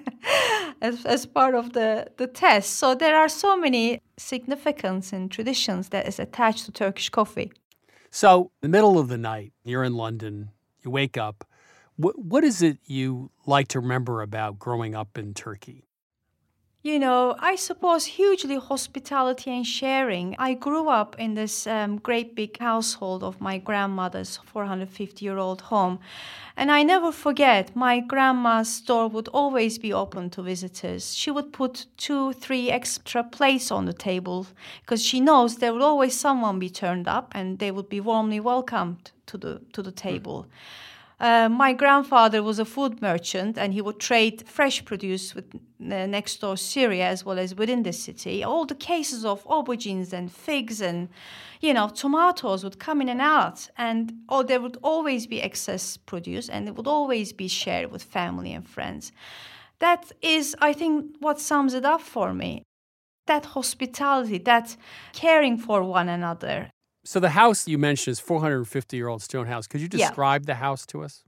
as, as part of the, the test. So there are so many significance and traditions that is attached to Turkish coffee. So in the middle of the night, you're in London, you wake up. What, what is it you like to remember about growing up in Turkey? You know, I suppose hugely hospitality and sharing. I grew up in this um, great big household of my grandmother's four hundred fifty-year-old home. And I never forget, my grandma's door would always be open to visitors. She would put two, three extra plates on the table because she knows there would always someone be turned up and they would be warmly welcomed to the, to the table. Mm. Uh, my grandfather was a food merchant and he would trade fresh produce with uh, next door Syria as well as within the city. All the cases of aubergines and figs and, you know, tomatoes would come in and out. And oh, there would always be excess produce and it would always be shared with family and friends. That is, I think, what sums it up for me. That hospitality, that caring for one another. So the house you mentioned is four hundred fifty-year-old stone house. Could you describe yeah. the house to us?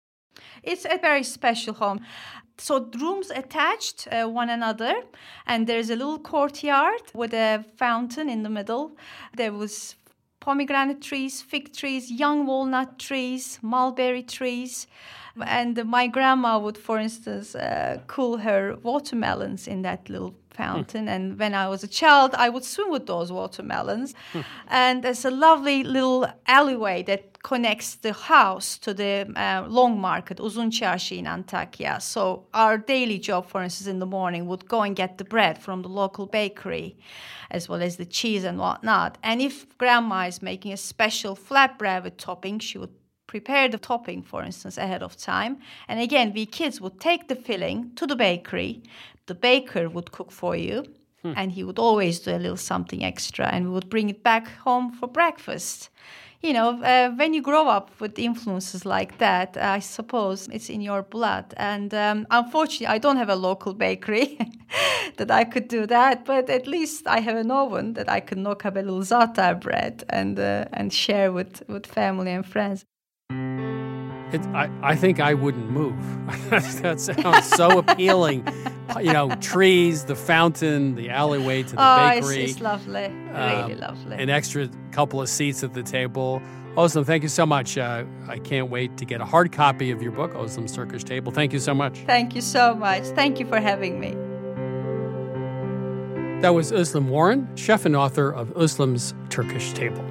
It's a very special home. So rooms attached uh, one another, and there's a little courtyard with a fountain in the middle. There was pomegranate trees, fig trees, young walnut trees, mulberry trees. And my grandma would, for instance, uh, cool her watermelons in that little fountain. Hmm. And when I was a child, I would swim with those watermelons. Hmm. And there's a lovely little alleyway that connects the house to the uh, long market, Uzun Çarşı in Antakya. So our daily job, for instance, in the morning would go and get the bread from the local bakery, as well as the cheese and whatnot. And if grandma is making a special flatbread with topping, she would prepare the topping, for instance, ahead of time. And again, we kids would take the filling to the bakery. The baker would cook for you, hmm. and he would always do a little something extra, and we would bring it back home for breakfast. You know, uh, when you grow up with influences like that, I suppose it's in your blood. And um, unfortunately, I don't have a local bakery that I could do that, but at least I have an oven that I could knock up a little za'atar bread and uh, and share with, with family and friends. It, I, I think I wouldn't move. That sounds so appealing. You know, trees, the fountain, the alleyway to the oh, bakery. Oh, it's, it's lovely. Um, really lovely. An extra couple of seats at the table. Özlem, thank you so much. Uh, I can't wait to get a hard copy of your book, Özlem's Turkish Table. Thank you so much. Thank you so much. Thank you for having me. That was Özlem Warren, chef and author of Özlem's Turkish Table.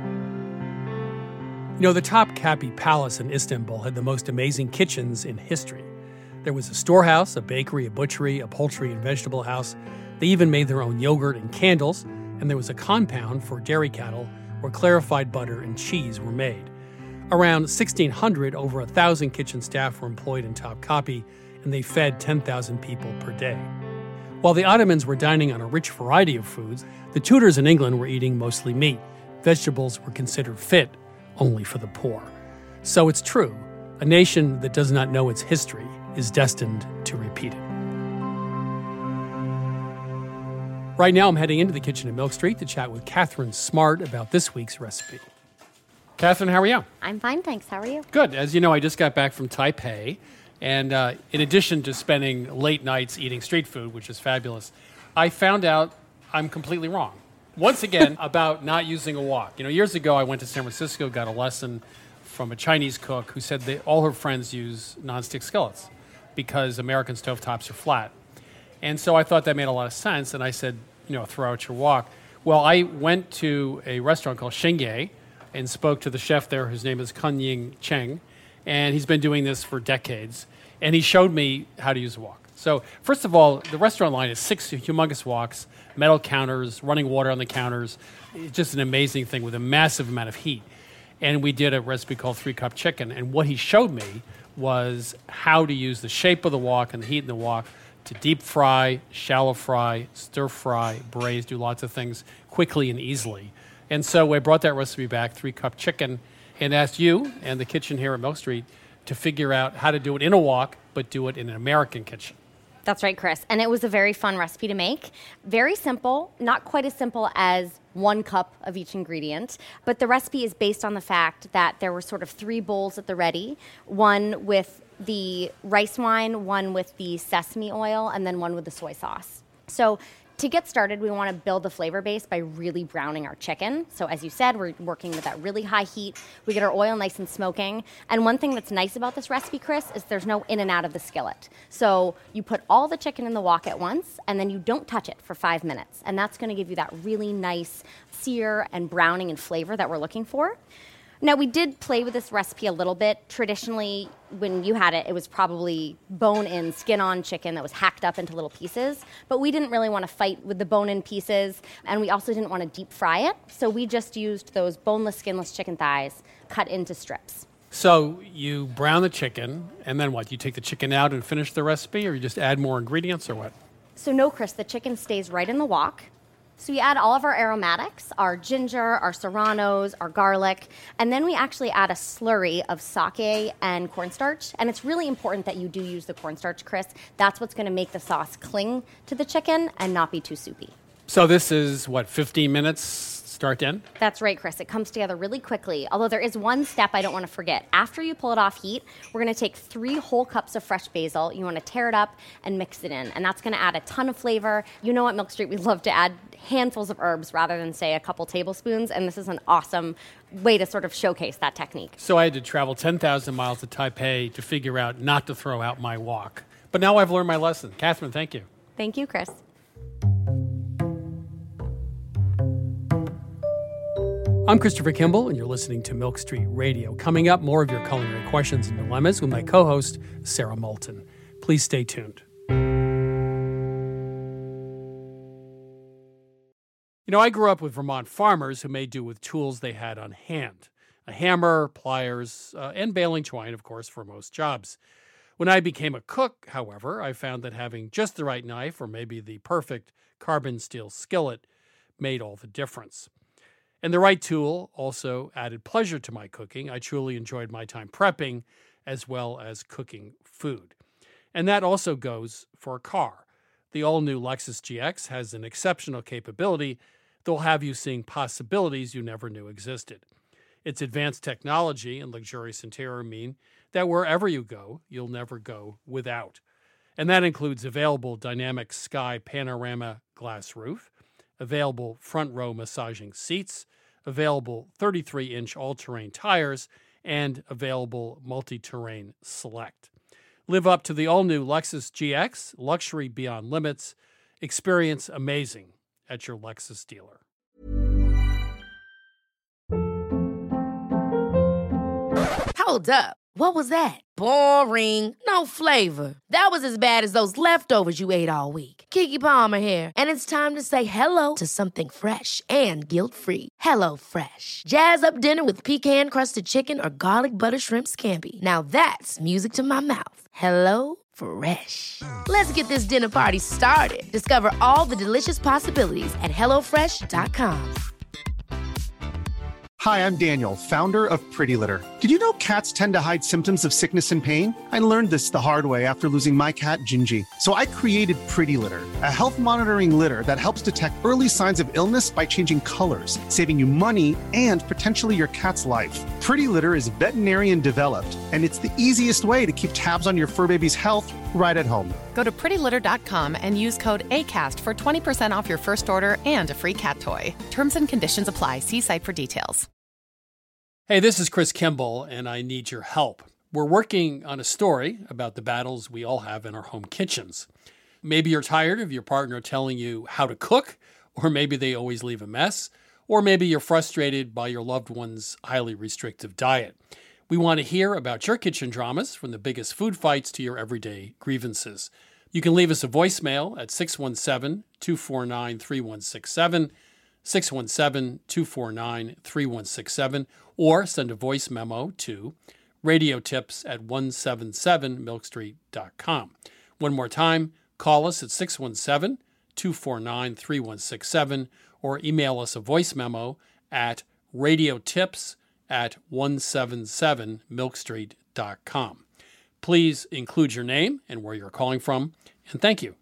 You know, the Topkapi Palace in Istanbul had the most amazing kitchens in history. There was a storehouse, a bakery, a butchery, a poultry and vegetable house. They even made their own yogurt and candles, and there was a compound for dairy cattle where clarified butter and cheese were made. Around sixteen hundred, over one thousand kitchen staff were employed in Topkapi, and they fed ten thousand people per day. While the Ottomans were dining on a rich variety of foods, the Tudors in England were eating mostly meat. Vegetables were considered fit only for the poor. So it's true, a nation that does not know its history is destined to repeat it. Right now, I'm heading into the kitchen at Milk Street to chat with Catherine Smart about this week's recipe. Catherine, how are you? I'm fine, thanks. How are you? Good. As you know, I just got back from Taipei, and uh, in addition to spending late nights eating street food, which is fabulous, I found out I'm completely wrong. Once again, about not using a wok. You know, years ago, I went to San Francisco, got a lesson from a Chinese cook who said that all her friends use nonstick skillets because American stovetops are flat. And so I thought that made a lot of sense, and I said, you know, throw out your wok. Well, I went to a restaurant called Xingye and spoke to the chef there, whose name is Kunying Cheng, and he's been doing this for decades. And he showed me how to use a wok. So, first of all, the restaurant line is six humongous walks, metal counters, running water on the counters. It's just an amazing thing with a massive amount of heat. And we did a recipe called Three Cup Chicken. And what he showed me was how to use the shape of the wok and the heat in the wok to deep fry, shallow fry, stir fry, braise, do lots of things quickly and easily. And so I brought that recipe back, Three Cup Chicken, and asked you and the kitchen here at Milk Street to figure out how to do it in a wok, but do it in an American kitchen. That's right, Chris. And it was a very fun recipe to make. Very simple, not quite as simple as one cup of each ingredient. But the recipe is based on the fact that there were sort of three bowls at the ready, one with the rice wine, one with the sesame oil, and then one with the soy sauce. So to get started, we want to build the flavor base by really browning our chicken. So as you said, we're working with that really high heat. We get our oil nice and smoking. And one thing that's nice about this recipe, Chris, is there's no in and out of the skillet. So you put all the chicken in the wok at once, and then you don't touch it for five minutes. And that's going to give you that really nice sear and browning and flavor that we're looking for. Now, we did play with this recipe a little bit. Traditionally, when you had it, it was probably bone-in, skin-on chicken that was hacked up into little pieces. But we didn't really want to fight with the bone-in pieces, and we also didn't want to deep fry it. So we just used those boneless, skinless chicken thighs cut into strips. So you brown the chicken, and then what? You take the chicken out and finish the recipe, or you just add more ingredients, or what? So no, Chris, the chicken stays right in the wok. So we add all of our aromatics, our ginger, our serranos, our garlic, and then we actually add a slurry of sake and cornstarch. And it's really important that you do use the cornstarch, Chris. That's what's going to make the sauce cling to the chicken and not be too soupy. So this is, what, fifteen minutes start to end? That's right, Chris. It comes together really quickly, although there is one step I don't want to forget. After you pull it off heat, we're going to take three whole cups of fresh basil. You want to tear it up and mix it in, and that's going to add a ton of flavor. You know at Milk Street, we love to add handfuls of herbs rather than, say, a couple tablespoons, and this is an awesome way to sort of showcase that technique. So I had to travel ten thousand miles to Taipei to figure out not to throw out my wok. But now I've learned my lesson. Catherine, thank you. Thank you, Chris. I'm Christopher Kimball, and you're listening to Milk Street Radio. Coming up, more of your culinary questions and dilemmas with my co-host, Sarah Moulton. Please stay tuned. You know, I grew up with Vermont farmers who made do with tools they had on hand. A hammer, pliers, uh, and baling twine, of course, for most jobs. When I became a cook, however, I found that having just the right knife, or maybe the perfect carbon steel skillet, made all the difference. And the right tool also added pleasure to my cooking. I truly enjoyed my time prepping as well as cooking food. And that also goes for a car. The all-new Lexus G X has an exceptional capability that will have you seeing possibilities you never knew existed. Its advanced technology and luxurious interior mean that wherever you go, you'll never go without. And that includes available dynamic sky panorama glass roof, available front row massaging seats, available thirty-three inch all-terrain tires, and available multi-terrain select. Live up to the all-new Lexus G X, luxury beyond limits. Experience amazing at your Lexus dealer. Hold up. What was that? Boring. No flavor. That was as bad as those leftovers you ate all week. Keke Palmer here, and it's time to say hello to something fresh and guilt-free. Hello Fresh. Jazz up dinner with pecan-crusted chicken or garlic butter shrimp scampi. Now that's music to my mouth. Hello Fresh. Let's get this dinner party started. Discover all the delicious possibilities at hello fresh dot com. Hi, I'm Daniel, founder of Pretty Litter. Did you know cats tend to hide symptoms of sickness and pain? I learned this the hard way after losing my cat, Gingy. So I created Pretty Litter, a health monitoring litter that helps detect early signs of illness by changing colors, saving you money and potentially your cat's life. Pretty Litter is veterinarian developed, and it's the easiest way to keep tabs on your fur baby's health right at home. Go to pretty litter dot com and use code ACAST for twenty percent off your first order and a free cat toy. Terms and conditions apply. See site for details. Hey, this is Chris Kimball, and I need your help. We're working on a story about the battles we all have in our home kitchens. Maybe you're tired of your partner telling you how to cook, or maybe they always leave a mess, or maybe you're frustrated by your loved one's highly restrictive diet. We want to hear about your kitchen dramas, from the biggest food fights to your everyday grievances. You can leave us a voicemail at six one seven, two four nine, three one six seven, six one seven, two four nine, three one six seven, or send a voice memo to radiotips at one seven seven milk street dot com. One more time, call us at six one seven, two four nine, three one six seven or email us a voice memo at radiotips at one seven seven milk street dot com. Please include your name and where you're calling from, and thank you.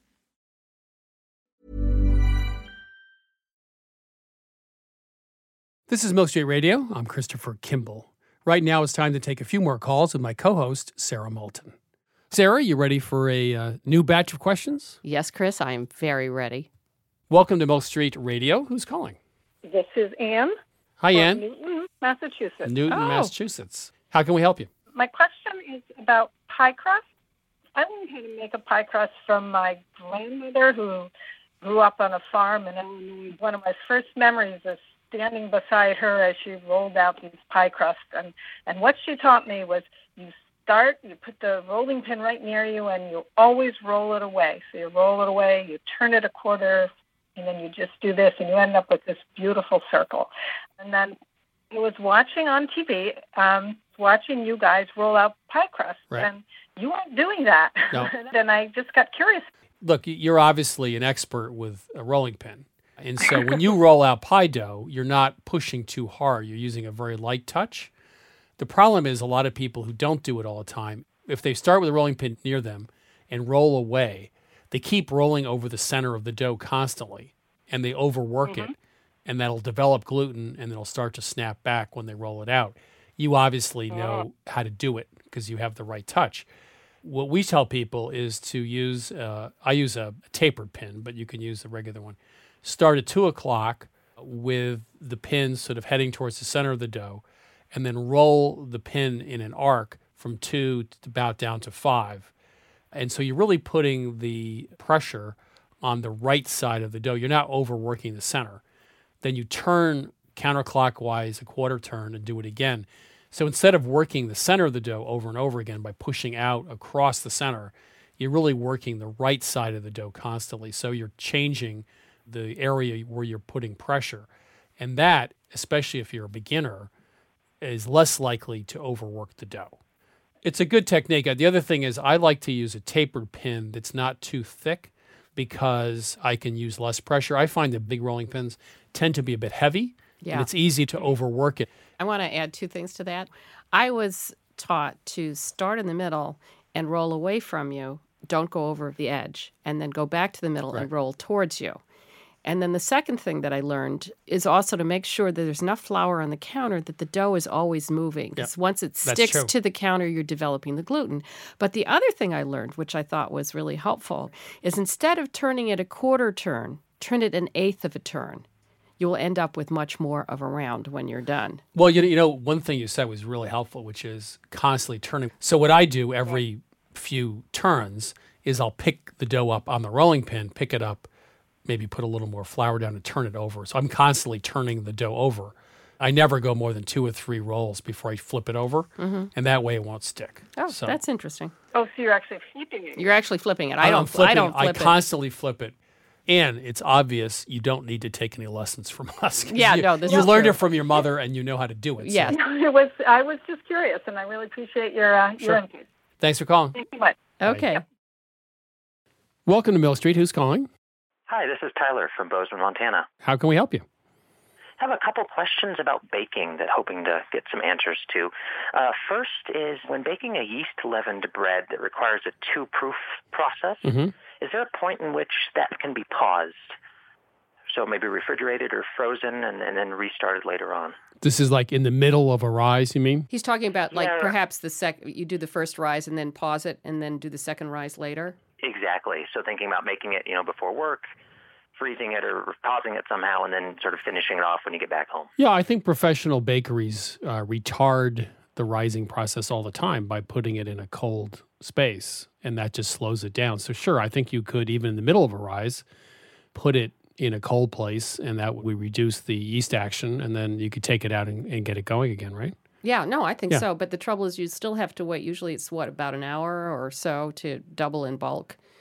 This is Milk Street Radio. I'm Christopher Kimball. Right now it's time to take a few more calls with my co-host, Sarah Moulton. Sarah, you ready for a uh, new batch of questions? Yes, Chris, I am very ready. Welcome to Milk Street Radio. Who's calling? This is Anne. Hi, from Anne. Newton, Massachusetts. Newton, Oh. Massachusetts. How can we help you? My question is about pie crust. I learned how to make a pie crust from my grandmother who grew up on a farm in Illinois. One of my first memories is standing beside her as she rolled out these pie crusts. And, and what she taught me was you start, you put the rolling pin right near you, and you always roll it away. So you roll it away, you turn it a quarter, and then you just do this, and you end up with this beautiful circle. And then I was watching on T V, um, watching you guys roll out pie crust, Right. and you weren't doing that. No. And I just got curious. Look, you're obviously an expert with a rolling pin. And so when you roll out pie dough, you're not pushing too hard. You're using a very light touch. The problem is a lot of people who don't do it all the time, if they start with a rolling pin near them and roll away, they keep rolling over the center of the dough constantly, and they overwork Mm-hmm. it, and that'll develop gluten, and it'll start to snap back when they roll it out. You obviously know how to do it because you have the right touch. What we tell people is to use, uh, I use a tapered pin, but you can use the regular one. Start at two o'clock with the pin sort of heading towards the center of the dough, and then roll the pin in an arc from two to about down to five. And so you're really putting the pressure on the right side of the dough. You're not overworking the center. Then you turn counterclockwise a quarter turn and do it again. So instead of working the center of the dough over and over again by pushing out across the center, you're really working the right side of the dough constantly. So you're changing the area where you're putting pressure. And that, especially if you're a beginner, is less likely to overwork the dough. It's a good technique. The other thing is I like to use a tapered pin that's not too thick because I can use less pressure. I find the big rolling pins tend to be a bit heavy, Yeah. and it's easy to overwork it. I want to add two things to that. I was taught to start in the middle and roll away from you. Don't go over the edge, and then go back to the middle and Right. roll towards you. And then the second thing that I learned is also to make sure that there's enough flour on the counter that the dough is always moving. Because Yeah, once it that's sticks true. to the counter, you're developing the gluten. But the other thing I learned, which I thought was really helpful, is instead of turning it a quarter turn, turn it an eighth of a turn. You will end up with much more of a round when you're done. Well, you know, you know, one thing you said was really helpful, which is constantly turning. So what I do every few turns is I'll pick the dough up on the rolling pin, pick it up, maybe put a little more flour down and turn it over. So I'm constantly turning the dough over. I never go more than two or three rolls before I flip it over, Mhm. and that way it won't stick. Oh, so that's interesting. Oh, so you're actually flipping it. You're actually flipping it. I I'm don't. flipping I don't it. I flip it. constantly flip it. And it's obvious you don't need to take any lessons from us. 'Cause Yeah, you, no, this you is learned true. it from your mother, and you know how to do it. so Yes. It was, I was just curious, and I really appreciate your, uh, Sure. your input. Thanks for calling. Thank you much. Okay. Welcome to Mill Street. Who's calling? Hi, this is Tyler from Bozeman, Montana. How can we help you? I have a couple questions about baking that hoping to get some answers to. Uh, first is when baking a yeast-leavened bread that requires a two-proof process, Mm-hmm. is there a point in which that can be paused? So maybe refrigerated or frozen and, and then restarted later on. This is like in the middle of a rise, you mean? He's talking about like Yeah. perhaps the sec. You do the first rise and then pause it, and then do the second rise later. Exactly. So thinking about making it, you know, before work, freezing it or pausing it somehow, and then sort of finishing it off when you get back home. Yeah, I think professional bakeries uh, retard the rising process all the time by putting it in a cold space, and that just slows it down. So sure, I think you could, even in the middle of a rise, put it in a cold place, and that would reduce the yeast action, and then you could take it out and, and get it going again, right? Yeah, no, I think Yeah. so. But the trouble is, you still have to wait. Usually, it's what about an hour or so to double in bulk.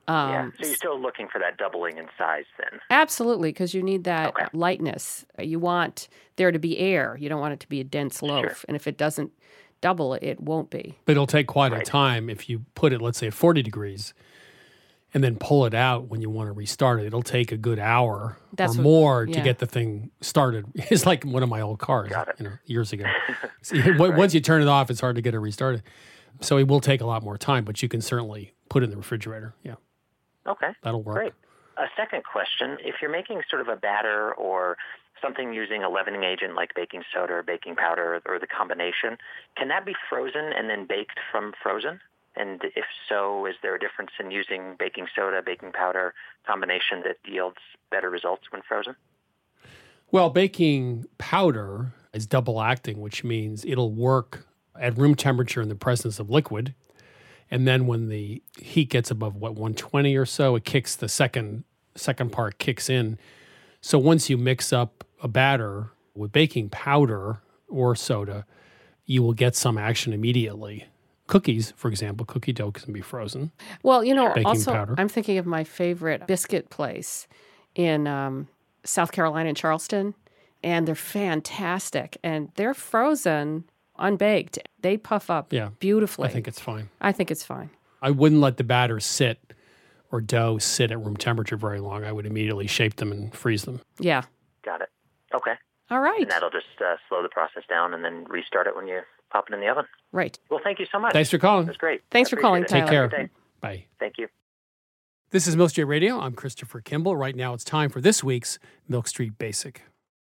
Um, yeah. So you're still looking for that doubling in size then? Absolutely, because you need that okay. lightness. You want there to be air. You don't want it to be a dense loaf. Sure. And if it doesn't double, it won't be. But it'll take quite right. a time if you put it, let's say, at forty degrees, and then pull it out when you want to restart it. It'll take a good hour That's or what, more yeah. to get the thing started. It's like one of my old cars, you know, years ago. See, right. Once you turn it off, it's hard to get it restarted. So it will take a lot more time, but you can certainly put it in the refrigerator. Yeah. Okay. That'll work. Great. A second question, if you're making sort of a batter or something using a leavening agent like baking soda or baking powder or the combination, can that be frozen and then baked from frozen? And if so, is there a difference in using baking soda, baking powder combination that yields better results when frozen? Well, baking powder is double acting, which means it'll work at room temperature in the presence of liquid. And then when the heat gets above, what, one twenty or so, it kicks the second second part kicks in. So once you mix up a batter with baking powder or soda, you will get some action immediately. Cookies, for example, cookie dough can be frozen. Well, you know, baking also powder. I'm thinking of my favorite biscuit place in um, South Carolina in Charleston, and they're fantastic. And they're frozen, unbaked. They puff up yeah, beautifully. I think it's fine. I think it's fine. I wouldn't let the batter sit or dough sit at room temperature very long. I would immediately shape them and freeze them. Yeah. Got it. Okay. All right. And that'll just uh, slow the process down and then restart it when you pop it in the oven. Right. Well, thank you so much. Thanks for calling. That's great. Thanks for calling, it. Tyler. Take care. Bye. Thank you. This is Milk Street Radio. I'm Christopher Kimball. Right now it's time for this week's Milk Street Basic.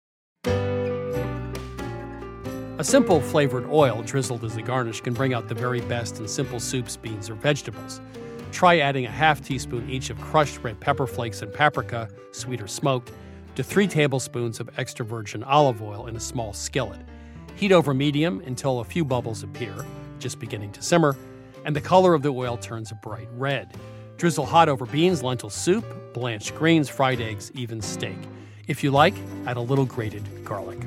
A simple flavored oil drizzled as a garnish can bring out the very best in simple soups, beans, or vegetables. Try adding a half teaspoon each of crushed red pepper flakes and paprika, sweet or smoked, to three tablespoons of extra virgin olive oil in a small skillet. Heat over medium until a few bubbles appear, just beginning to simmer, and the color of the oil turns a bright red. Drizzle hot over beans, lentil soup, blanched greens, fried eggs, even steak. If you like, add a little grated garlic.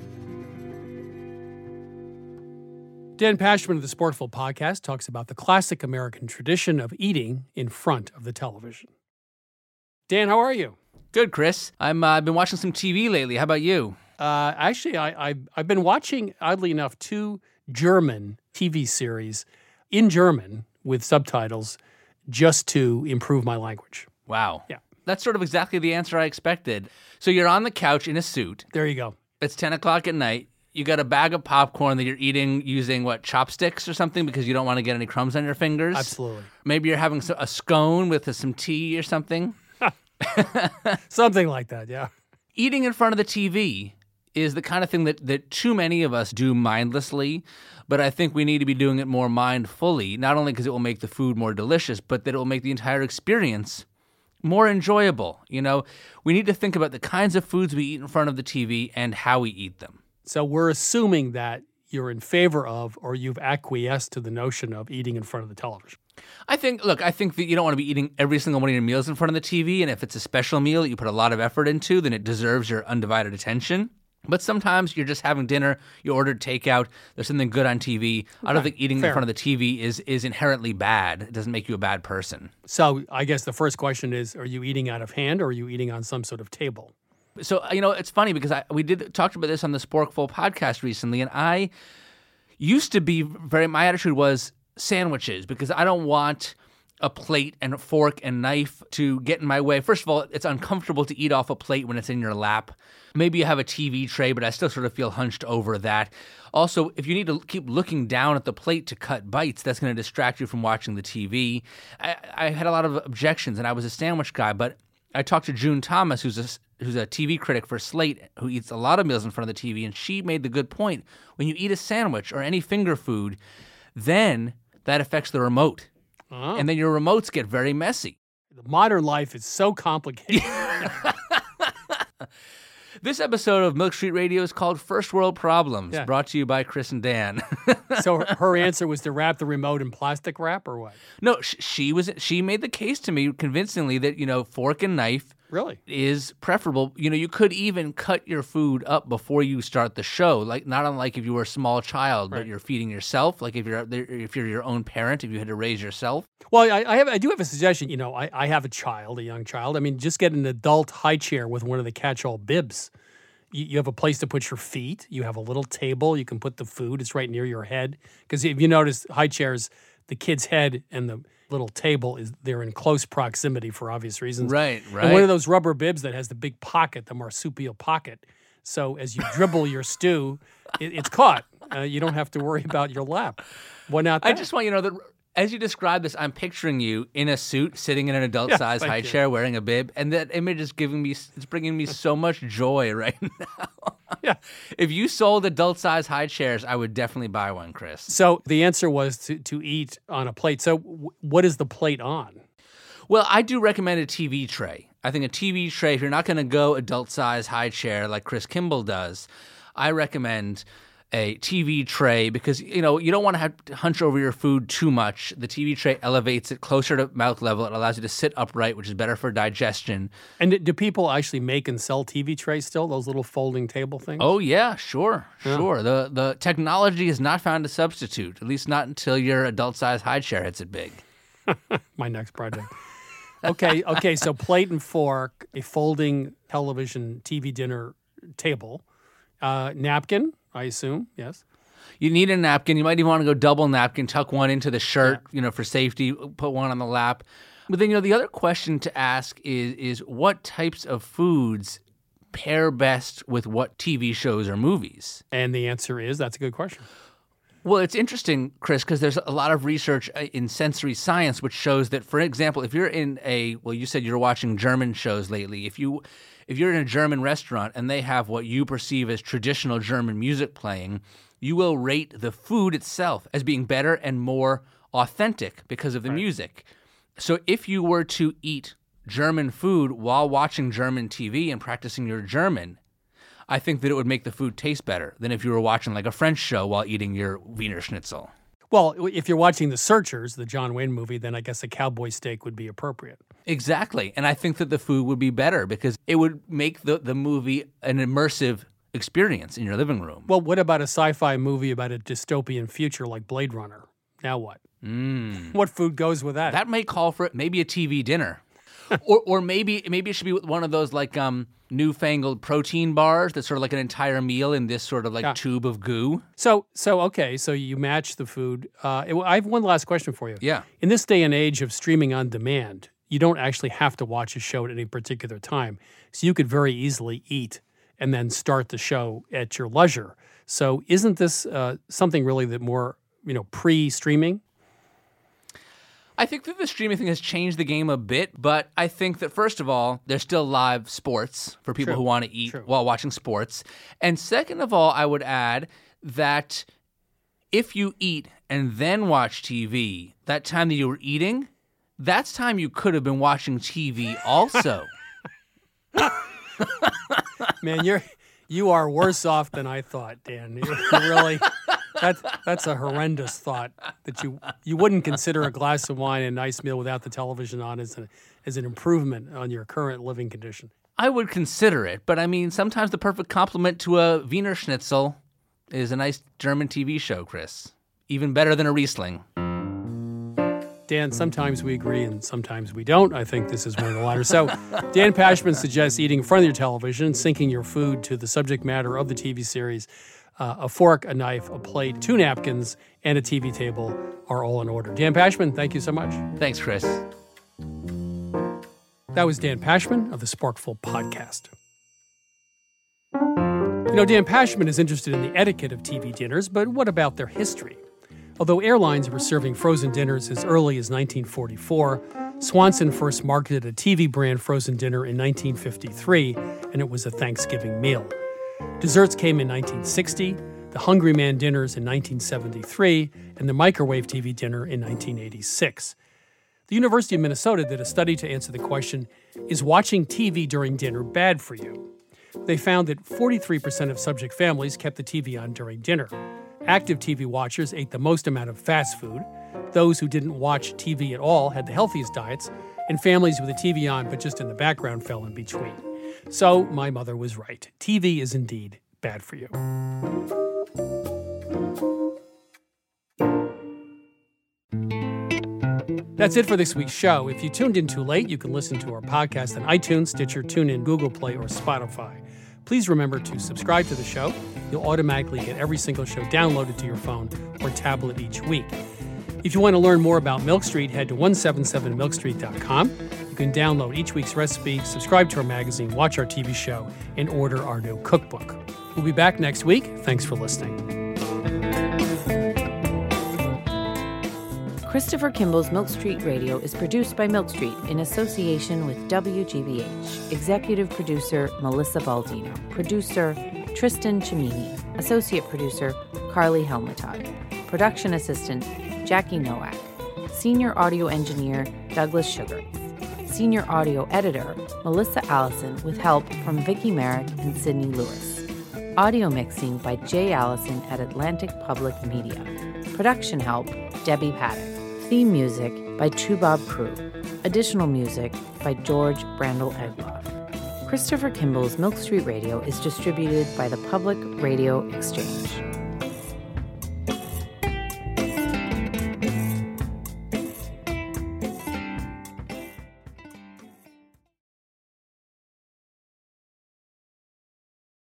Dan Pashman of the Sporkful Podcast talks about the classic American tradition of eating in front of the television. Dan, how are you? Good, Chris. I'm, uh, I've been watching some T V lately. How about you? Uh, actually, I, I, I've been watching, oddly enough, two German T V series in German with subtitles just to improve my language. Wow. Yeah. That's sort of exactly the answer I expected. So you're on the couch in a suit. There you go. It's ten o'clock at night. You got a bag of popcorn that you're eating using, what, chopsticks or something because you don't want to get any crumbs on your fingers? Absolutely. Maybe you're having a scone with some tea or something? Something like that, yeah. Eating in front of the T V is the kind of thing that, that too many of us do mindlessly, but I think we need to be doing it more mindfully, not only because it will make the food more delicious, but that it will make the entire experience more enjoyable. You know, we need to think about the kinds of foods we eat in front of the T V and how we eat them. So we're assuming that you're in favor of or you've acquiesced to the notion of eating in front of the television. I think, look, I think that you don't want to be eating every single one of your meals in front of the T V, and if it's a special meal that you put a lot of effort into, then it deserves your undivided attention. But sometimes you're just having dinner, you ordered takeout, there's something good on T V. Okay, I don't think eating fair. in front of the T V is, is inherently bad. It doesn't make you a bad person. So I guess the first question is, are you eating out of hand or are you eating on some sort of table? So, you know, it's funny because I, we did talked about this on the Sporkful podcast recently, and I used to be very, my attitude was sandwiches because I don't want a plate and a fork and knife to get in my way. First of all, it's uncomfortable to eat off a plate when it's in your lap. Maybe you have a T V tray, but I still sort of feel hunched over that. Also, if you need to keep looking down at the plate to cut bites, that's going to distract you from watching the T V. I, I had a lot of objections, and I was a sandwich guy, but I talked to June Thomas, who's a, who's a T V critic for Slate, who eats a lot of meals in front of the T V, and she made the good point. When you eat a sandwich or any finger food, then that affects the remote. Oh. And then your remotes get very messy. The modern life is so complicated. This episode of Milk Street Radio is called First World Problems, yeah. brought to you by Chris and Dan. So her answer was to wrap the remote in plastic wrap or what? No, she was. She made the case to me convincingly that, you know, fork and knife Really? Is preferable. You know, you could even cut your food up before you start the show, like not unlike if you were a small child, Right. but you're feeding yourself. Like if you're if you're your own parent, if you had to raise yourself. Well, I, I have I do have a suggestion. You know, I, I have a child, a young child. I mean, just get an adult high chair with one of the catch-all bibs. You, you have a place to put your feet. You have a little table. You can put the food. It's right near your head. Because if you notice, high chairs, the kid's head and the little table is they're in close proximity for obvious reasons. Right, right. And one of those rubber bibs that has the big pocket, the marsupial pocket. So as you dribble your stew, it, it's caught. Uh, you don't have to worry about your lap. Why not that? I just want you to know that as you describe this, I'm picturing you in a suit, sitting in an adult-sized Yeah, high thank you. chair, wearing a bib, and that image is giving me, it's bringing me so much joy right now. Yeah. If you sold adult-sized high chairs, I would definitely buy one, Chris. So the answer was to, to eat on a plate. So w- what is the plate on? Well, I do recommend a T V tray. I think a T V tray, if you're not going to go adult-sized high chair like Chris Kimball does, I recommend a T V tray because, you know, you don't want to have to hunch over your food too much. The T V tray elevates it closer to mouth level. It allows you to sit upright, which is better for digestion. And do- do people actually make and sell T V trays still, those little folding table things? Oh, yeah, sure, Yeah. sure. The the technology has not found a substitute, at least not until your adult-sized high chair hits it big. My next project. Okay, okay, so plate and fork, a folding television T V dinner table, uh, napkin, I assume, yes. You need a napkin. You might even want to go double napkin, tuck one into the shirt, you know, for safety, put one on the lap. But then, you know, the other question to ask is is what types of foods pair best with what T V shows or movies? And the answer is, that's a good question. Well, it's interesting, Chris, because there's a lot of research in sensory science which shows that, for example, if you're in a, well, you said you're watching German shows lately. If you, if you're in a German restaurant and they have what you perceive as traditional German music playing, you will rate the food itself as being better and more authentic because of the music. So if you were to eat German food while watching German T V and practicing your German, I think that it would make the food taste better than if you were watching like a French show while eating your Wiener Schnitzel. Well, if you're watching The Searchers, the John Wayne movie, then I guess a cowboy steak would be appropriate. Exactly. And I think that the food would be better because it would make the, the movie an immersive experience in your living room. Well, what about a sci-fi movie about a dystopian future like Blade Runner? Now what? Mm. What food goes with that? That may call for it, maybe a T V dinner. or or maybe maybe it should be one of those like um newfangled protein bars that's sort of like an entire meal in this sort of like Yeah. tube of goo. So, so okay, so you match the food. Uh, it- I have one last question for you. Yeah. In this day and age of streaming on demand, you don't actually have to watch a show at any particular time. So you could very easily eat and then start the show at your leisure. So isn't this uh, something really that more, you know, pre-streaming? I think that the streaming thing has changed the game a bit, but I think that, first of all, there's still live sports for people True. who want to eat while watching sports. And second of all, I would add that if you eat and then watch T V, that time that you were eating, that's time you could have been watching T V also. Man, you're you are worse off than I thought, Dan. You really, that's that's a horrendous thought that you you wouldn't consider a glass of wine and a nice meal without the television on as an as an improvement on your current living condition. I would consider it, but I mean, sometimes the perfect complement to a Wiener Schnitzel is a nice German T V show, Chris. Even better than a Riesling. Dan, sometimes we agree and sometimes we don't. I think this is one of the latter. So, Dan Pashman suggests eating in front of your television, syncing your food to the subject matter of the T V series. Uh, a fork, a knife, a plate, two napkins, and a T V table are all in order. Dan Pashman, thank you so much. Thanks, Chris. That was Dan Pashman of the Sporkful Podcast. You know, Dan Pashman is interested in the etiquette of T V dinners, but what about their history? Although airlines were serving frozen dinners as early as nineteen forty-four, Swanson first marketed a T V brand frozen dinner in nineteen fifty-three, and it was a Thanksgiving meal. Desserts came in nineteen sixty, the Hungry Man dinners in nineteen seventy-three, and the microwave T V dinner in nineteen eighty-six. The University of Minnesota did a study to answer the question, is watching T V during dinner bad for you? They found that forty-three percent of subject families kept the T V on during dinner. Active T V watchers ate the most amount of fast food. Those who didn't watch T V at all had the healthiest diets, and families with a T V on but just in the background fell in between. So my mother was right. T V is indeed bad for you. That's it for this week's show. If you tuned in too late, you can listen to our podcast on iTunes, Stitcher, TuneIn, Google Play, or Spotify. Please remember to subscribe to the show. You'll automatically get every single show downloaded to your phone or tablet each week. If you want to learn more about Milk Street, head to one seventy-seven milk street dot com. You can download each week's recipe, subscribe to our magazine, watch our T V show, and order our new cookbook. We'll be back next week. Thanks for listening. Christopher Kimball's Milk Street Radio is produced by Milk Street in association with W G B H. Executive producer Melissa Baldino. Producer Tristan Chimini. Associate producer Carly Helmetod. Production assistant Jackie Nowak. Senior audio engineer Douglas Sugar. Senior audio editor Melissa Allison with help from Vicki Merrick and Sydney Lewis. Audio mixing by Jay Allison at Atlantic Public Media. Production help Debbie Paddock. Theme music by Trubob Crew. Additional music by George Brandel Egloff. Christopher Kimball's Milk Street Radio is distributed by the Public Radio Exchange.